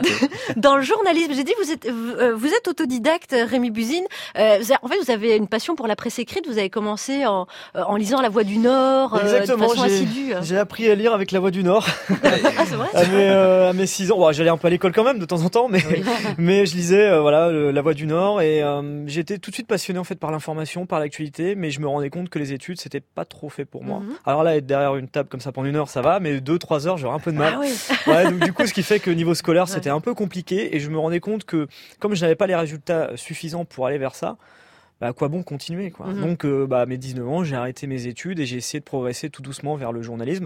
le, dans le journalisme, j'ai dit, vous êtes, vous êtes autodidacte, Rémi Buzine. Euh, en fait, vous avez une passion pour la presse écrite. Vous avez commencé En, en lisant La Voix du Nord euh, de façon j'ai, assidue. J'ai appris à lire avec La Voix du Nord. Ah, c'est vrai, à, mes, euh, à mes six ans. Bon, j'allais un peu à l'école quand même de temps en temps, mais, oui. mais je lisais euh, voilà, le, La Voix du Nord et euh, j'étais tout de suite passionné en fait par l'information, par l'actualité, mais je me rendais compte que les études c'était pas trop fait pour moi. Mm-hmm. Alors là, être derrière une table comme ça pendant une heure, ça va, mais deux, trois heures, j'aurais un peu de mal. Ah, oui. Ouais, donc du coup, ce qui fait que niveau scolaire, c'était un peu compliqué et je me rendais compte que comme je n'avais pas les résultats suffisants pour aller vers ça, bah, à quoi bon continuer, quoi. Mm-hmm. Donc, euh, bah, à mes dix-neuf ans, j'ai arrêté mes études et j'ai essayé de progresser tout doucement vers le journalisme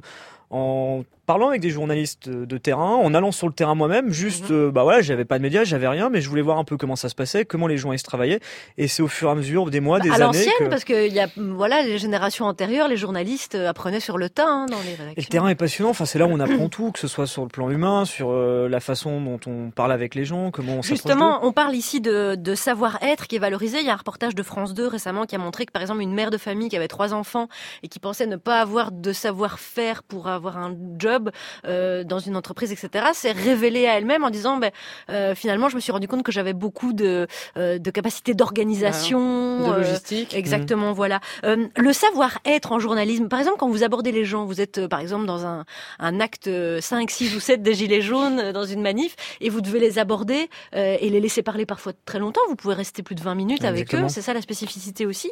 en parlant avec des journalistes de terrain, en allant sur le terrain moi-même, juste, mmh. euh, bah voilà, j'avais pas de médias, j'avais rien, mais je voulais voir un peu comment ça se passait, comment les journalistes travaillaient, et c'est au fur et à mesure des mois, des à années. À l'ancienne, que... parce que il y a, voilà, les générations antérieures, les journalistes apprenaient sur le tas, hein, dans les rédactions. Et le terrain est passionnant, enfin, c'est là où on apprend tout, que ce soit sur le plan humain, sur euh, la façon dont on parle avec les gens, comment on Justement, on parle ici de, de savoir-être qui est valorisé. Il y a un reportage de France deux récemment qui a montré que, par exemple, une mère de famille qui avait trois enfants et qui pensait ne pas avoir de savoir-faire pour avoir un job, Euh, dans une entreprise, et cetera, s'est révélée à elle-même en disant, ben, euh, finalement, je me suis rendu compte que j'avais beaucoup de, euh, de capacités d'organisation, de logistique. Euh, exactement, mmh. voilà. Euh, le savoir-être en journalisme, par exemple, quand vous abordez les gens, vous êtes, euh, par exemple, dans un, un acte cinq, six ou sept des Gilets jaunes, euh, dans une manif, et vous devez les aborder euh, et les laisser parler parfois très longtemps. Vous pouvez rester plus de vingt minutes Exactement. avec eux. C'est ça la spécificité aussi.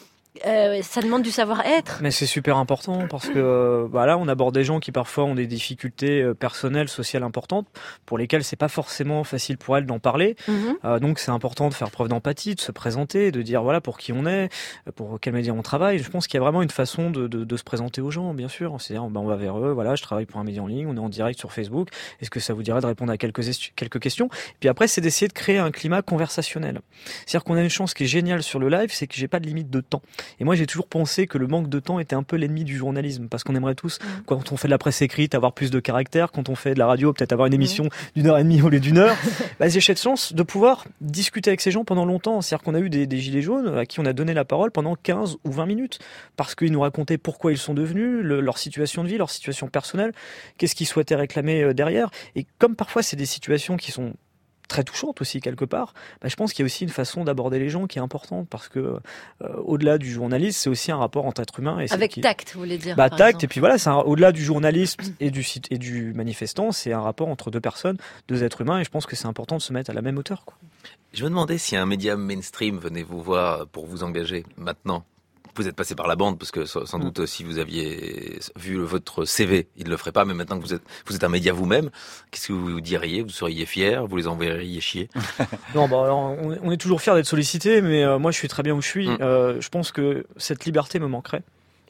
Euh, ça demande du savoir-être. Mais c'est super important parce que euh, bah là on aborde des gens qui parfois ont des difficultés euh, personnelles, sociales importantes pour lesquelles c'est pas forcément facile pour elles d'en parler. Mm-hmm. Euh, donc c'est important de faire preuve d'empathie, de se présenter, de dire voilà pour qui on est, pour quel média on travaille. Je pense qu'il y a vraiment une façon de, de, de se présenter aux gens, bien sûr. C'est-à-dire bah, on va vers eux, voilà je travaille pour un média en ligne, on est en direct sur Facebook. Est-ce que ça vous dirait de répondre à quelques quelques questions? Puis après c'est d'essayer de créer un climat conversationnel. C'est-à-dire qu'on a une chance qui est géniale sur le live, c'est que j'ai pas de limite de temps. Et moi, j'ai toujours pensé que le manque de temps était un peu l'ennemi du journalisme, parce qu'on aimerait tous, mmh. quand on fait de la presse écrite, avoir plus de caractère, quand on fait de la radio, peut-être avoir une émission mmh. d'une heure et demie au lieu d'une heure. Bah, j'ai cette chance de pouvoir discuter avec ces gens pendant longtemps. C'est-à-dire qu'on a eu des, des gilets jaunes à qui on a donné la parole pendant quinze ou vingt minutes, parce qu'ils nous racontaient pourquoi ils sont devenus, le, leur situation de vie, leur situation personnelle, qu'est-ce qu'ils souhaitaient réclamer derrière. Et comme parfois, c'est des situations qui sont très touchante aussi quelque part, bah, je pense qu'il y a aussi une façon d'aborder les gens qui est importante parce que euh, au-delà du journalisme, c'est aussi un rapport entre êtres humains. Et avec qui... tact, vous voulez dire. Bah, par tact, exemple. Et puis voilà, c'est un... au-delà du journaliste et du, et du manifestant, c'est un rapport entre deux personnes, deux êtres humains, et je pense que c'est important de se mettre à la même hauteur, quoi. Je me demandais si un média mainstream venait vous voir pour vous engager maintenant. Vous êtes passé par la bande parce que sans doute mmh. si vous aviez vu votre C V, il ne le ferait pas. Mais maintenant que vous êtes, vous êtes un média vous-même, qu'est-ce que vous diriez? Vous seriez fier? Vous les enverriez chier? Non, bah alors, on est toujours fier d'être sollicité, mais euh, moi je suis très bien où je suis. Mmh. Euh, je pense que cette liberté me manquerait.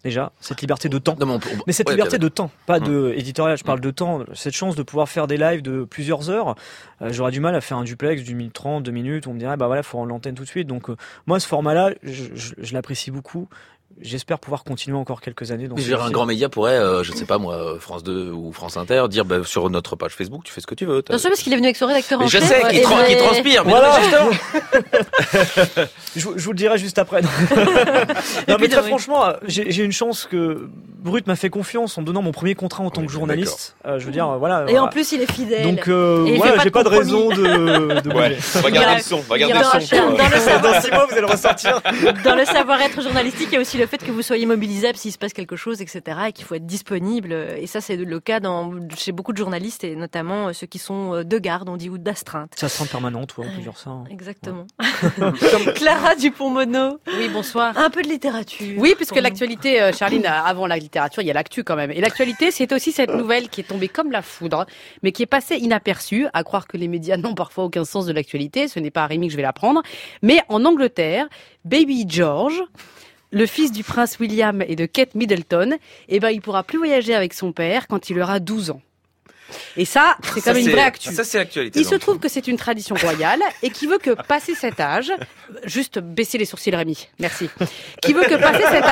déjà, cette liberté de temps. Non, mais, on peut- Mais cette ouais, liberté t'as- de temps, pas Hum. de éditorial, je parle de temps, cette chance de pouvoir faire des lives de plusieurs heures. Euh, j'aurais du mal à faire un duplex d'une minute trente, deux minutes, où on me dirait, bah voilà, faut rendre l'antenne tout de suite. Donc, euh, moi, ce format-là, je, je, je l'apprécie beaucoup. J'espère pouvoir continuer encore quelques années. dans Mais ce je veux dire, un métier. grand média pourrait, euh, je sais pas moi, euh, France deux ou France Inter, dire bah, sur notre page Facebook, tu fais ce que tu veux. t'as- Bien sûr, parce qu'il est venu avec son rédacteur Mais en je chef. sais qu'il et tran- ben- qu'il transpire. Mais Voilà. non, mais justement. je, vous- je vous le dirai juste après. non, mais puis, très oui. franchement, j'ai j'ai une chance que Brut m'a fait confiance en me donnant mon premier contrat en tant que journaliste. Euh, je veux dire, euh, voilà. Et en voilà. plus, il est fidèle. Donc, euh, Et il voilà, fait pas j'ai de pas de compromis. raison de, de Ouais. bouger. On va Il garder ira- le son, on va il garder ira le son. cher quoi. dans le savoir- Dans six mois, vous allez le ressortir. Dans le savoir-être journalistique, il y a aussi le fait que vous soyez mobilisable s'il se passe quelque chose, et cetera, et qu'il faut être disponible. Et ça, c'est le cas dans, chez beaucoup de journalistes, et notamment ceux qui sont de garde, on dit, ou d'astreinte. C'est astreinte permanente, ouais, on peut dire ça. hein. Exactement. Comme Clara Dupont-Mono. Oui, bonsoir. Un peu de littérature. Oui, puisque pour nous. l'actualité, euh, Charline, euh, avant la littérature, il y a l'actu quand même. Et l'actualité, c'est aussi cette nouvelle qui est tombée comme la foudre, mais qui est passée inaperçue, à croire que les médias n'ont parfois aucun sens de l'actualité. Ce n'est pas à Rémi que je vais l'apprendre. Mais en Angleterre, Baby George, le fils du prince William et de Kate Middleton, eh ben, il pourra plus voyager avec son père quand il aura douze ans. Et ça, c'est Ça, comme une c'est- vraie actu. Ça, c'est l'actualité. Il se donc. trouve que c'est une tradition royale et qui veut que passer cet âge, juste baisser les sourcils Rémi, merci, qui veut que passer cet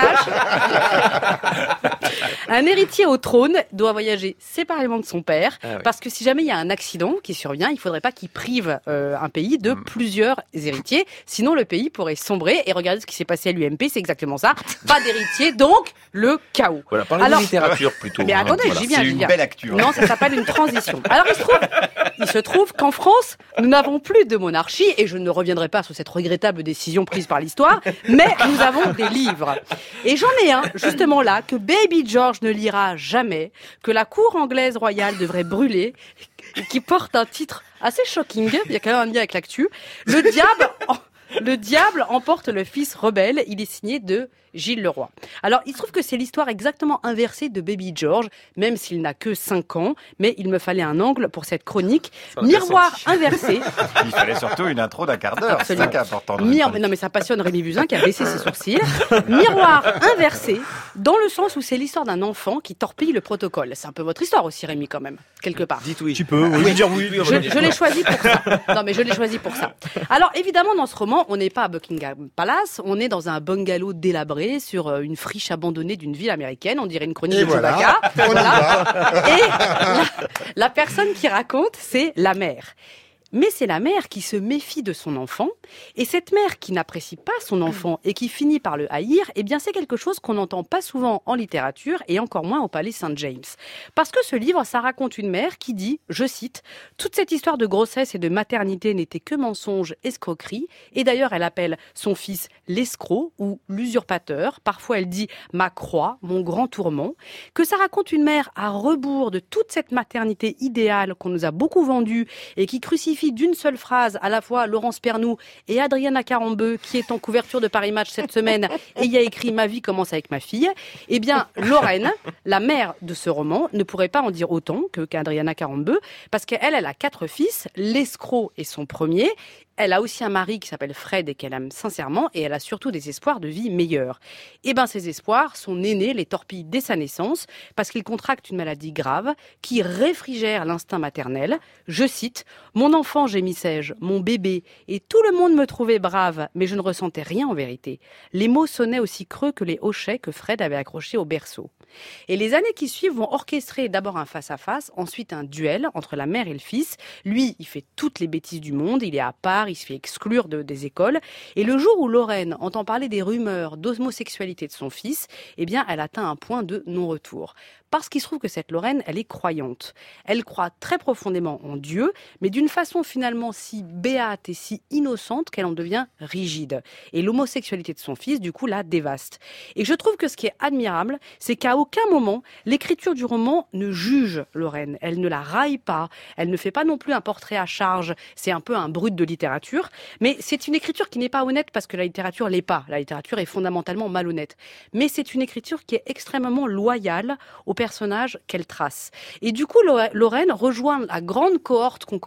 âge, un héritier au trône doit voyager séparément de son père, Ah ouais. parce que si jamais il y a un accident qui survient, il faudrait pas qu'il prive euh, un pays de Hmm. plusieurs héritiers, sinon le pays pourrait sombrer. Et regardez ce qui s'est passé à l'U M P, c'est exactement ça, pas d'héritier, donc le chaos. Voilà, parlez Alors- de littérature plutôt. Mais hein, attendez, voilà. j'y viens, C'est j'y une viens. belle actu, hein. Non, ça s'appelle une transition. Alors, il se trouve, il se trouve qu'en France, nous n'avons plus de monarchie, et je ne reviendrai pas sur cette regrettable décision prise par l'histoire, mais nous avons des livres. Et j'en ai un, justement là, que Baby George ne lira jamais, que la cour anglaise royale devrait brûler, et qui porte un titre assez shocking, il y a quand même un lien avec l'actu. Le diable, le diable emporte le fils rebelle, il est signé de Gilles Leroy. Alors, il se trouve que c'est l'histoire exactement inversée de Baby George, même s'il n'a que cinq ans, mais il me fallait un angle pour cette chronique. Ça, on a bien Miroir senti. inversé. Il fallait surtout une intro d'un quart d'heure. C'est ça Absolument. qui est important. dans Mir- une non mais ça passionne Rémi Buzyn qui a baissé ses sourcils. Miroir inversé, dans le sens où c'est l'histoire d'un enfant qui torpille le protocole. C'est un peu votre histoire aussi, Rémi, quand même, quelque part. Dites oui. Tu peux, oui, je veux dire oui. Je, je l'ai choisi pour ça. Non, mais je l'ai choisi pour ça. Alors, évidemment, dans ce roman, on n'est pas à Buckingham Palace, on est dans un bungalow délabré sur euh, une friche abandonnée d'une ville américaine. On dirait une chronique Et de voilà. Chewbacca. On y Voilà. Et la, la personne qui raconte, c'est la mère. Mais c'est la mère qui se méfie de son enfant. Et cette mère qui n'apprécie pas son enfant et qui finit par le haïr, eh bien, c'est quelque chose qu'on n'entend pas souvent en littérature et encore moins au Palais Saint-James. Parce que ce livre, ça raconte une mère qui dit, je cite, « Toute cette histoire de grossesse et de maternité n'était que mensonge, escroquerie. » Et d'ailleurs, elle appelle son fils l'escroc ou l'usurpateur. Parfois, elle dit « ma croix, mon grand tourment ». Que ça raconte une mère à rebours de toute cette maternité idéale qu'on nous a beaucoup vendue et qui crucifie d'une seule phrase à la fois Laurence Pernoud et Adriana Carambeu, qui est en couverture de Paris Match cette semaine et y a écrit « Ma vie commence avec ma fille ». Eh bien, Lorraine, la mère de ce roman, ne pourrait pas en dire autant que qu'Adriana Carambeu, parce qu'elle, elle a quatre fils, l'escroc est son premier. Elle a aussi un mari qui s'appelle Fred et qu'elle aime sincèrement, et elle a surtout des espoirs de vie meilleurs. Et ben ces espoirs, son aîné les torpille dès sa naissance parce qu'il contracte une maladie grave qui réfrigère l'instinct maternel. Je cite, « Mon enfant, gémissais-je, mon bébé, et tout le monde me trouvait brave, mais je ne ressentais rien en vérité. Les mots sonnaient aussi creux que les hochets que Fred avait accrochés au berceau. » Et les années qui suivent vont orchestrer d'abord un face-à-face, ensuite un duel entre la mère et le fils. Lui, il fait toutes les bêtises du monde, il est à part, il se fait exclure de, des écoles. Et le jour où Lorraine entend parler des rumeurs d'homosexualité de son fils, eh bien, elle atteint un point de non-retour. Parce qu'il se trouve que cette Lorraine, elle est croyante. Elle croit très profondément en Dieu, mais d'une façon finalement si béate et si innocente qu'elle en devient rigide. Et l'homosexualité de son fils, du coup, la dévaste. Et je trouve que ce qui est admirable, c'est qu'à aucun moment, l'écriture du roman ne juge Lorraine. Elle ne la raille pas. Elle ne fait pas non plus un portrait à charge. C'est un peu un brut de littérature. Mais c'est une écriture qui n'est pas honnête parce que la littérature l'est pas. La littérature est fondamentalement malhonnête. Mais c'est une écriture qui est extrêmement loyale aux personnages qu'elle trace. Et du coup, Lorraine rejoint la grande cohorte qu'on connaît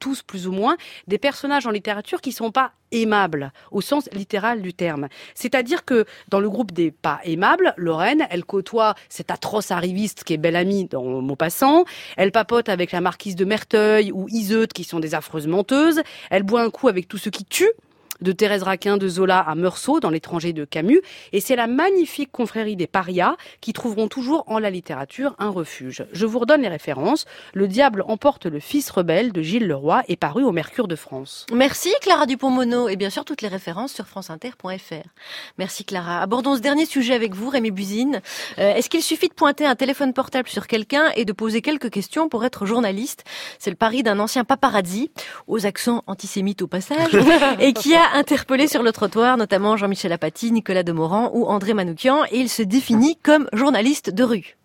tous plus ou moins, des personnages en littérature qui sont pas aimables, au sens littéral du terme. C'est-à-dire que dans le groupe des pas aimables, Lorraine, elle côtoie cet atroce arriviste qui est Bel-Ami dans Maupassant, elle papote avec la marquise de Merteuil ou Iseut qui sont des affreuses menteuses, elle boit un coup avec tous ceux qui tuent, de Thérèse Raquin de Zola à Meursault dans L'étranger de Camus, et c'est la magnifique confrérie des parias qui trouveront toujours en la littérature un refuge. Je vous redonne les références. Le diable emporte le fils rebelle de Gilles Leroy est paru au Mercure de France. Merci Clara Dupont-Mono, et bien sûr toutes les références sur franceinter point f r. Merci Clara. Abordons ce dernier sujet avec vous, Rémi Buzine. Euh, est-ce qu'il suffit de pointer un téléphone portable sur quelqu'un et de poser quelques questions pour être journaliste? C'est le pari d'un ancien paparazzi, aux accents antisémites au passage, et qui a interpellé sur le trottoir, notamment Jean-Michel Apathy, Nicolas Demorand ou André Manoukian, et il se définit comme journaliste de rue.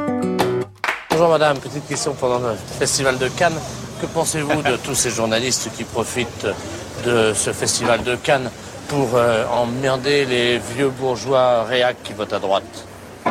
Bonjour madame, petite question pendant le festival de Cannes. Que pensez-vous de tous ces journalistes qui profitent de ce festival de Cannes pour euh, emmerder les vieux bourgeois réacs qui votent à droite?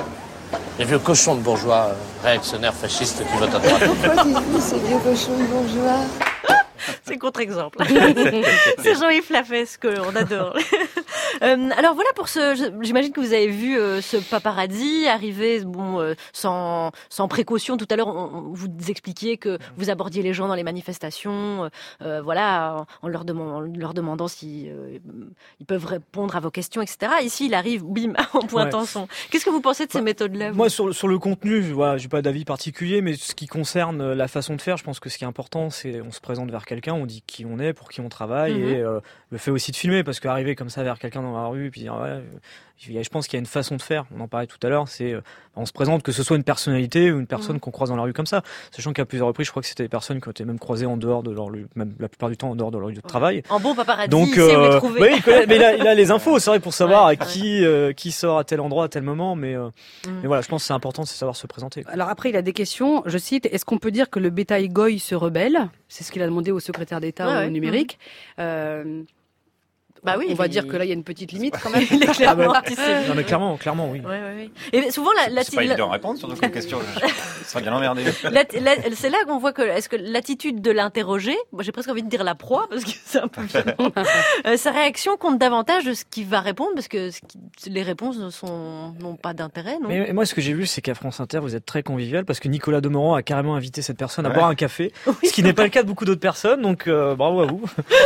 Les vieux cochons de bourgeois euh, réactionnaires fascistes qui votent à droite. Pourquoi dites-vous ces vieux cochons de bourgeois? C'est contre-exemple. C'est Jean-Yves Lafesse qu'on adore. euh, alors voilà pour ce. J'imagine que vous avez vu euh, ce paparazzi arriver, bon, euh, sans sans précaution. Tout à l'heure, on, on, vous expliquiez que vous abordiez les gens dans les manifestations, euh, voilà, en, en leur demandant, en leur demandant si euh, ils peuvent répondre à vos questions, et cetera. Ici, il arrive, bim, en pointant ouais. son. Qu'est-ce que vous pensez de ces bah, méthodes-là? Moi, sur sur le contenu, voilà, j'ai pas d'avis particulier, mais ce qui concerne la façon de faire, je pense que ce qui est important, c'est on se présente vers quelqu'un, on dit qui on est, pour qui on travaille, mmh. et euh, le fait aussi de filmer, parce qu'arriver comme ça vers quelqu'un dans la rue, puis dire ouais, je pense qu'il y a une façon de faire. On en parlait tout à l'heure, c'est euh, on se présente, que ce soit une personnalité ou une personne mmh. qu'on croise dans la rue comme ça, sachant qu'à plusieurs reprises, je crois que c'était des personnes qui ont été même croisées en dehors de leur lieu, même la plupart du temps en dehors de leur lieu de travail. En bon paparazzi, donc il sait où les trouver. Oui, il connaît, mais il a, il a les infos, c'est vrai, pour savoir ouais, à qui ouais. euh, qui sort à tel endroit à tel moment, mais euh, mmh. mais voilà, je pense que c'est important, c'est savoir se présenter. Alors après, il a des questions. Je cite: est-ce qu'on peut dire que le bétail Goy se rebelle? C'est ce qu'il a demandé au secrétaire d'État ouais, au ouais. numérique. Mmh. Euh, Bah oui, on va il... dire que là il y a une petite limite quand même. Il est clairement ah bah, non mais clairement, clairement oui. Ouais, ouais, ouais. Et souvent la, la c'est pas évident à répondre surtout comme question. Je serais bien emmerdé. La, la, c'est là qu'on voit que est-ce que l'attitude de l'interroger, moi j'ai presque envie de dire la proie parce que c'est un peu violent. euh, sa réaction compte davantage de ce qu'il va répondre parce que ce qui, les réponses ne sont n'ont pas d'intérêt, non? Mais moi ce que j'ai vu c'est qu'à France Inter vous êtes très convivial parce que Nicolas Demorand a carrément invité cette personne à ouais. boire un café, oui, ce qui n'est pas le cas de beaucoup d'autres personnes, donc euh, bravo à vous.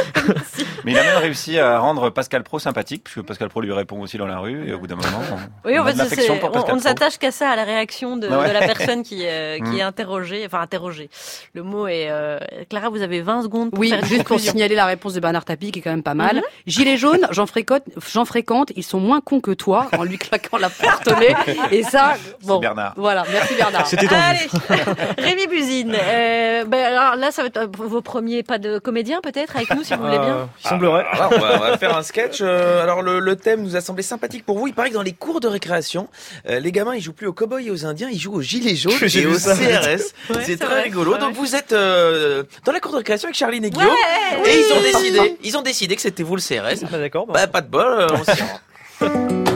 Mais il a même réussi à rendre Pascal Pro sympathique, puisque Pascal Pro lui répond aussi dans la rue, et au bout d'un moment, on, oui, on en a fait, de l'affection pour Pascal on, on ne Pro. s'attache qu'à ça, à la réaction de, ouais. de la personne qui, euh, qui mmh. est interrogée, enfin interrogée. Le mot est... Euh... Clara, vous avez vingt secondes pour oui, faire juste pour signaler la réponse de Bernard Tapie, qui est quand même pas mal. Mmh. Gilets jaunes, j'en fréquente, j'en fréquente, ils sont moins cons que toi, en lui claquant la porte au nez. Et ça, bon, c'est Bernard. Voilà, merci Bernard. C'était tendu. Allez, Rémi Buzine, euh, ben alors là, ça va être vos premiers pas de comédien peut-être, avec nous, si vous voulez bien. Euh, il semblerait. Ah, on, va, on va faire un sketch. Euh, alors le, le thème nous a semblé sympathique pour vous. Il paraît que dans les cours de récréation, euh, les gamins ils jouent plus aux cow-boys et aux indiens, ils jouent aux gilets jaunes et aux C R S. Ouais, c'est, c'est très vrai, rigolo. Ouais. Donc vous êtes euh, dans la cour de récréation avec Charline et Guillaume, ouais, et oui. ils ont décidé, ils ont décidé que c'était vous le C R S. Ah, d'accord. Bon. Bah pas de bol, euh, on s'y rend.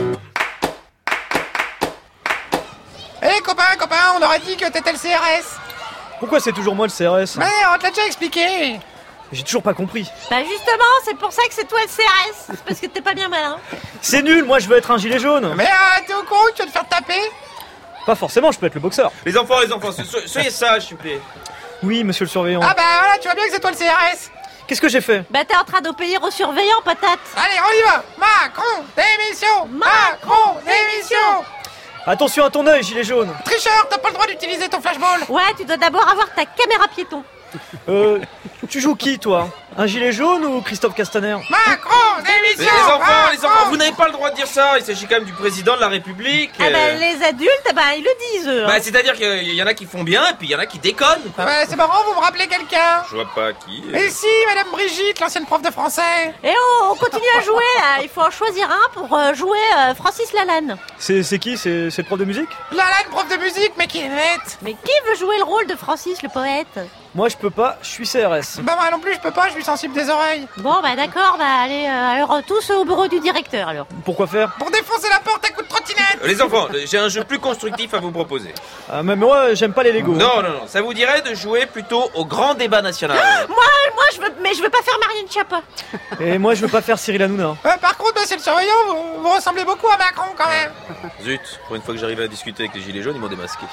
Hé hey, copain, copain, on aurait dit que t'étais le C R S. Pourquoi c'est toujours moi le C R S? Mais on te l'a déjà expliqué. J'ai toujours pas compris. Bah justement, c'est pour ça que c'est toi le C R S. C'est parce que t'es pas bien malin. C'est nul, moi je veux être un gilet jaune. Mais euh, t'es au courant que tu vas te faire taper? Pas forcément, je peux être le boxeur. Les enfants, les enfants, soyez sages s'il vous plaît. Oui, monsieur le surveillant. Ah bah voilà, tu vois bien que c'est toi le C R S. Qu'est-ce que j'ai fait? Bah t'es en train d'obéir au surveillant, patate. Allez, on y va. Macron, démission. Macron, démission. Attention à ton œil, gilet jaune. Tricheur, t'as pas le droit d'utiliser ton flashball. Ouais, tu dois d'abord avoir ta caméra piéton. Euh, tu joues qui, toi? Un gilet jaune ou Christophe Castaner? Macron, démission. Les enfants, Macron. les enfants, vous n'avez pas le droit de dire ça. Il s'agit quand même du président de la République. Ah bah euh... les adultes, bah ils le disent. Eux, hein. Bah c'est-à-dire qu'il y en a qui font bien et puis il y en a qui déconnent. Ah bah c'est marrant, vous me rappelez quelqu'un? Je vois pas qui. Et si, Madame Brigitte, l'ancienne prof de français. Et oh, on continue à jouer là. Il faut en choisir un pour euh, jouer euh, Francis Lalanne. C'est, c'est qui? C'est, c'est le prof de musique? Lalanne, prof de musique, mais qui est bête. Mais qui veut jouer le rôle de Francis le poète? Moi je peux pas, je suis C R S. Bah moi non plus je peux pas, je suis sensible des oreilles. Bon bah d'accord, bah allez, euh, alors tous au bureau du directeur alors. Pourquoi faire? Pour défoncer la porte à coups de trottinette. Les enfants, j'ai un jeu plus constructif à vous proposer. Ah mais moi j'aime pas les Legos. Non, non, non, ça vous dirait de jouer plutôt au grand débat national? Moi, moi Et je veux pas faire Marianne Chapa. Et moi, je veux pas faire Cyril Hanouna. Euh, par contre, monsieur le surveillant, vous, vous ressemblez beaucoup à Macron quand même. Zut, pour une fois que j'arrivais à discuter avec les gilets jaunes, ils m'ont démasqué.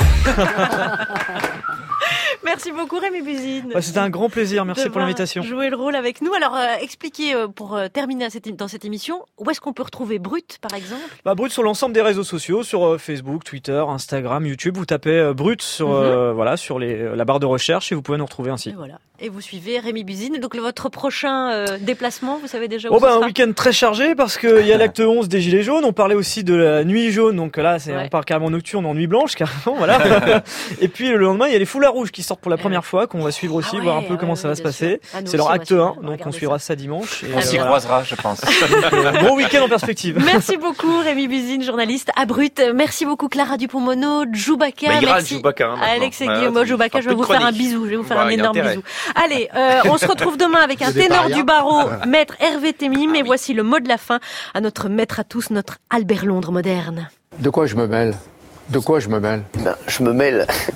Merci beaucoup Rémi Buzine. Bah, c'était un grand plaisir, merci pour D'avoir l'invitation. joué le rôle avec nous. Alors, euh, expliquez euh, pour euh, terminer à cette, dans cette émission, où est-ce qu'on peut retrouver Brut, par exemple? Bah, Brut sur l'ensemble des réseaux sociaux, sur euh, Facebook, Twitter, Instagram, YouTube. Vous tapez euh, Brut sur Mhm. euh, voilà sur les, la barre de recherche et vous pouvez nous retrouver ainsi. Et voilà. Et vous suivez Rémi Buzine. Donc, le- votre prochain euh, déplacement, vous savez déjà où Oh ce bah, un sera week-end très chargé parce qu'il y a l'acte onze des Gilets jaunes. On parlait aussi de la nuit jaune, donc là c'est Ouais. on part carrément nocturne en nuit blanche carrément, voilà. Et puis le lendemain il y a les foulards rouges qui sortent pour la première fois, qu'on va suivre aussi, Ah ouais, voir un peu ouais, comment ouais, ça va se bien passer. sûr. Ah, nous C'est leur aussi, on va acte suivre, un, on va donc on regarder suivra ça dimanche. Et, On s'y voilà. croisera, je pense. Donc, euh, bon week-end en perspective. Merci beaucoup Rémi Buzine, journaliste à Brut. Merci beaucoup Clara Dupont-Mono, Djoubaka. Bah, il râle, Merci Djoubaka, hein, maintenant. Alex et Voilà, Guillaume tu- Djoubaka. tu Je vais feras vous plus de faire un chronique. bisou. Je vais vous faire Voilà, un il y a énorme intérêt. bisou. Allez, euh, on se retrouve demain avec un C'est des ténor parias. du barreau, maître Hervé Temim. Et voici le mot de la fin à notre maître à tous, notre Albert Londres moderne. De quoi je me mêle De quoi je me mêle Ben, je me mêle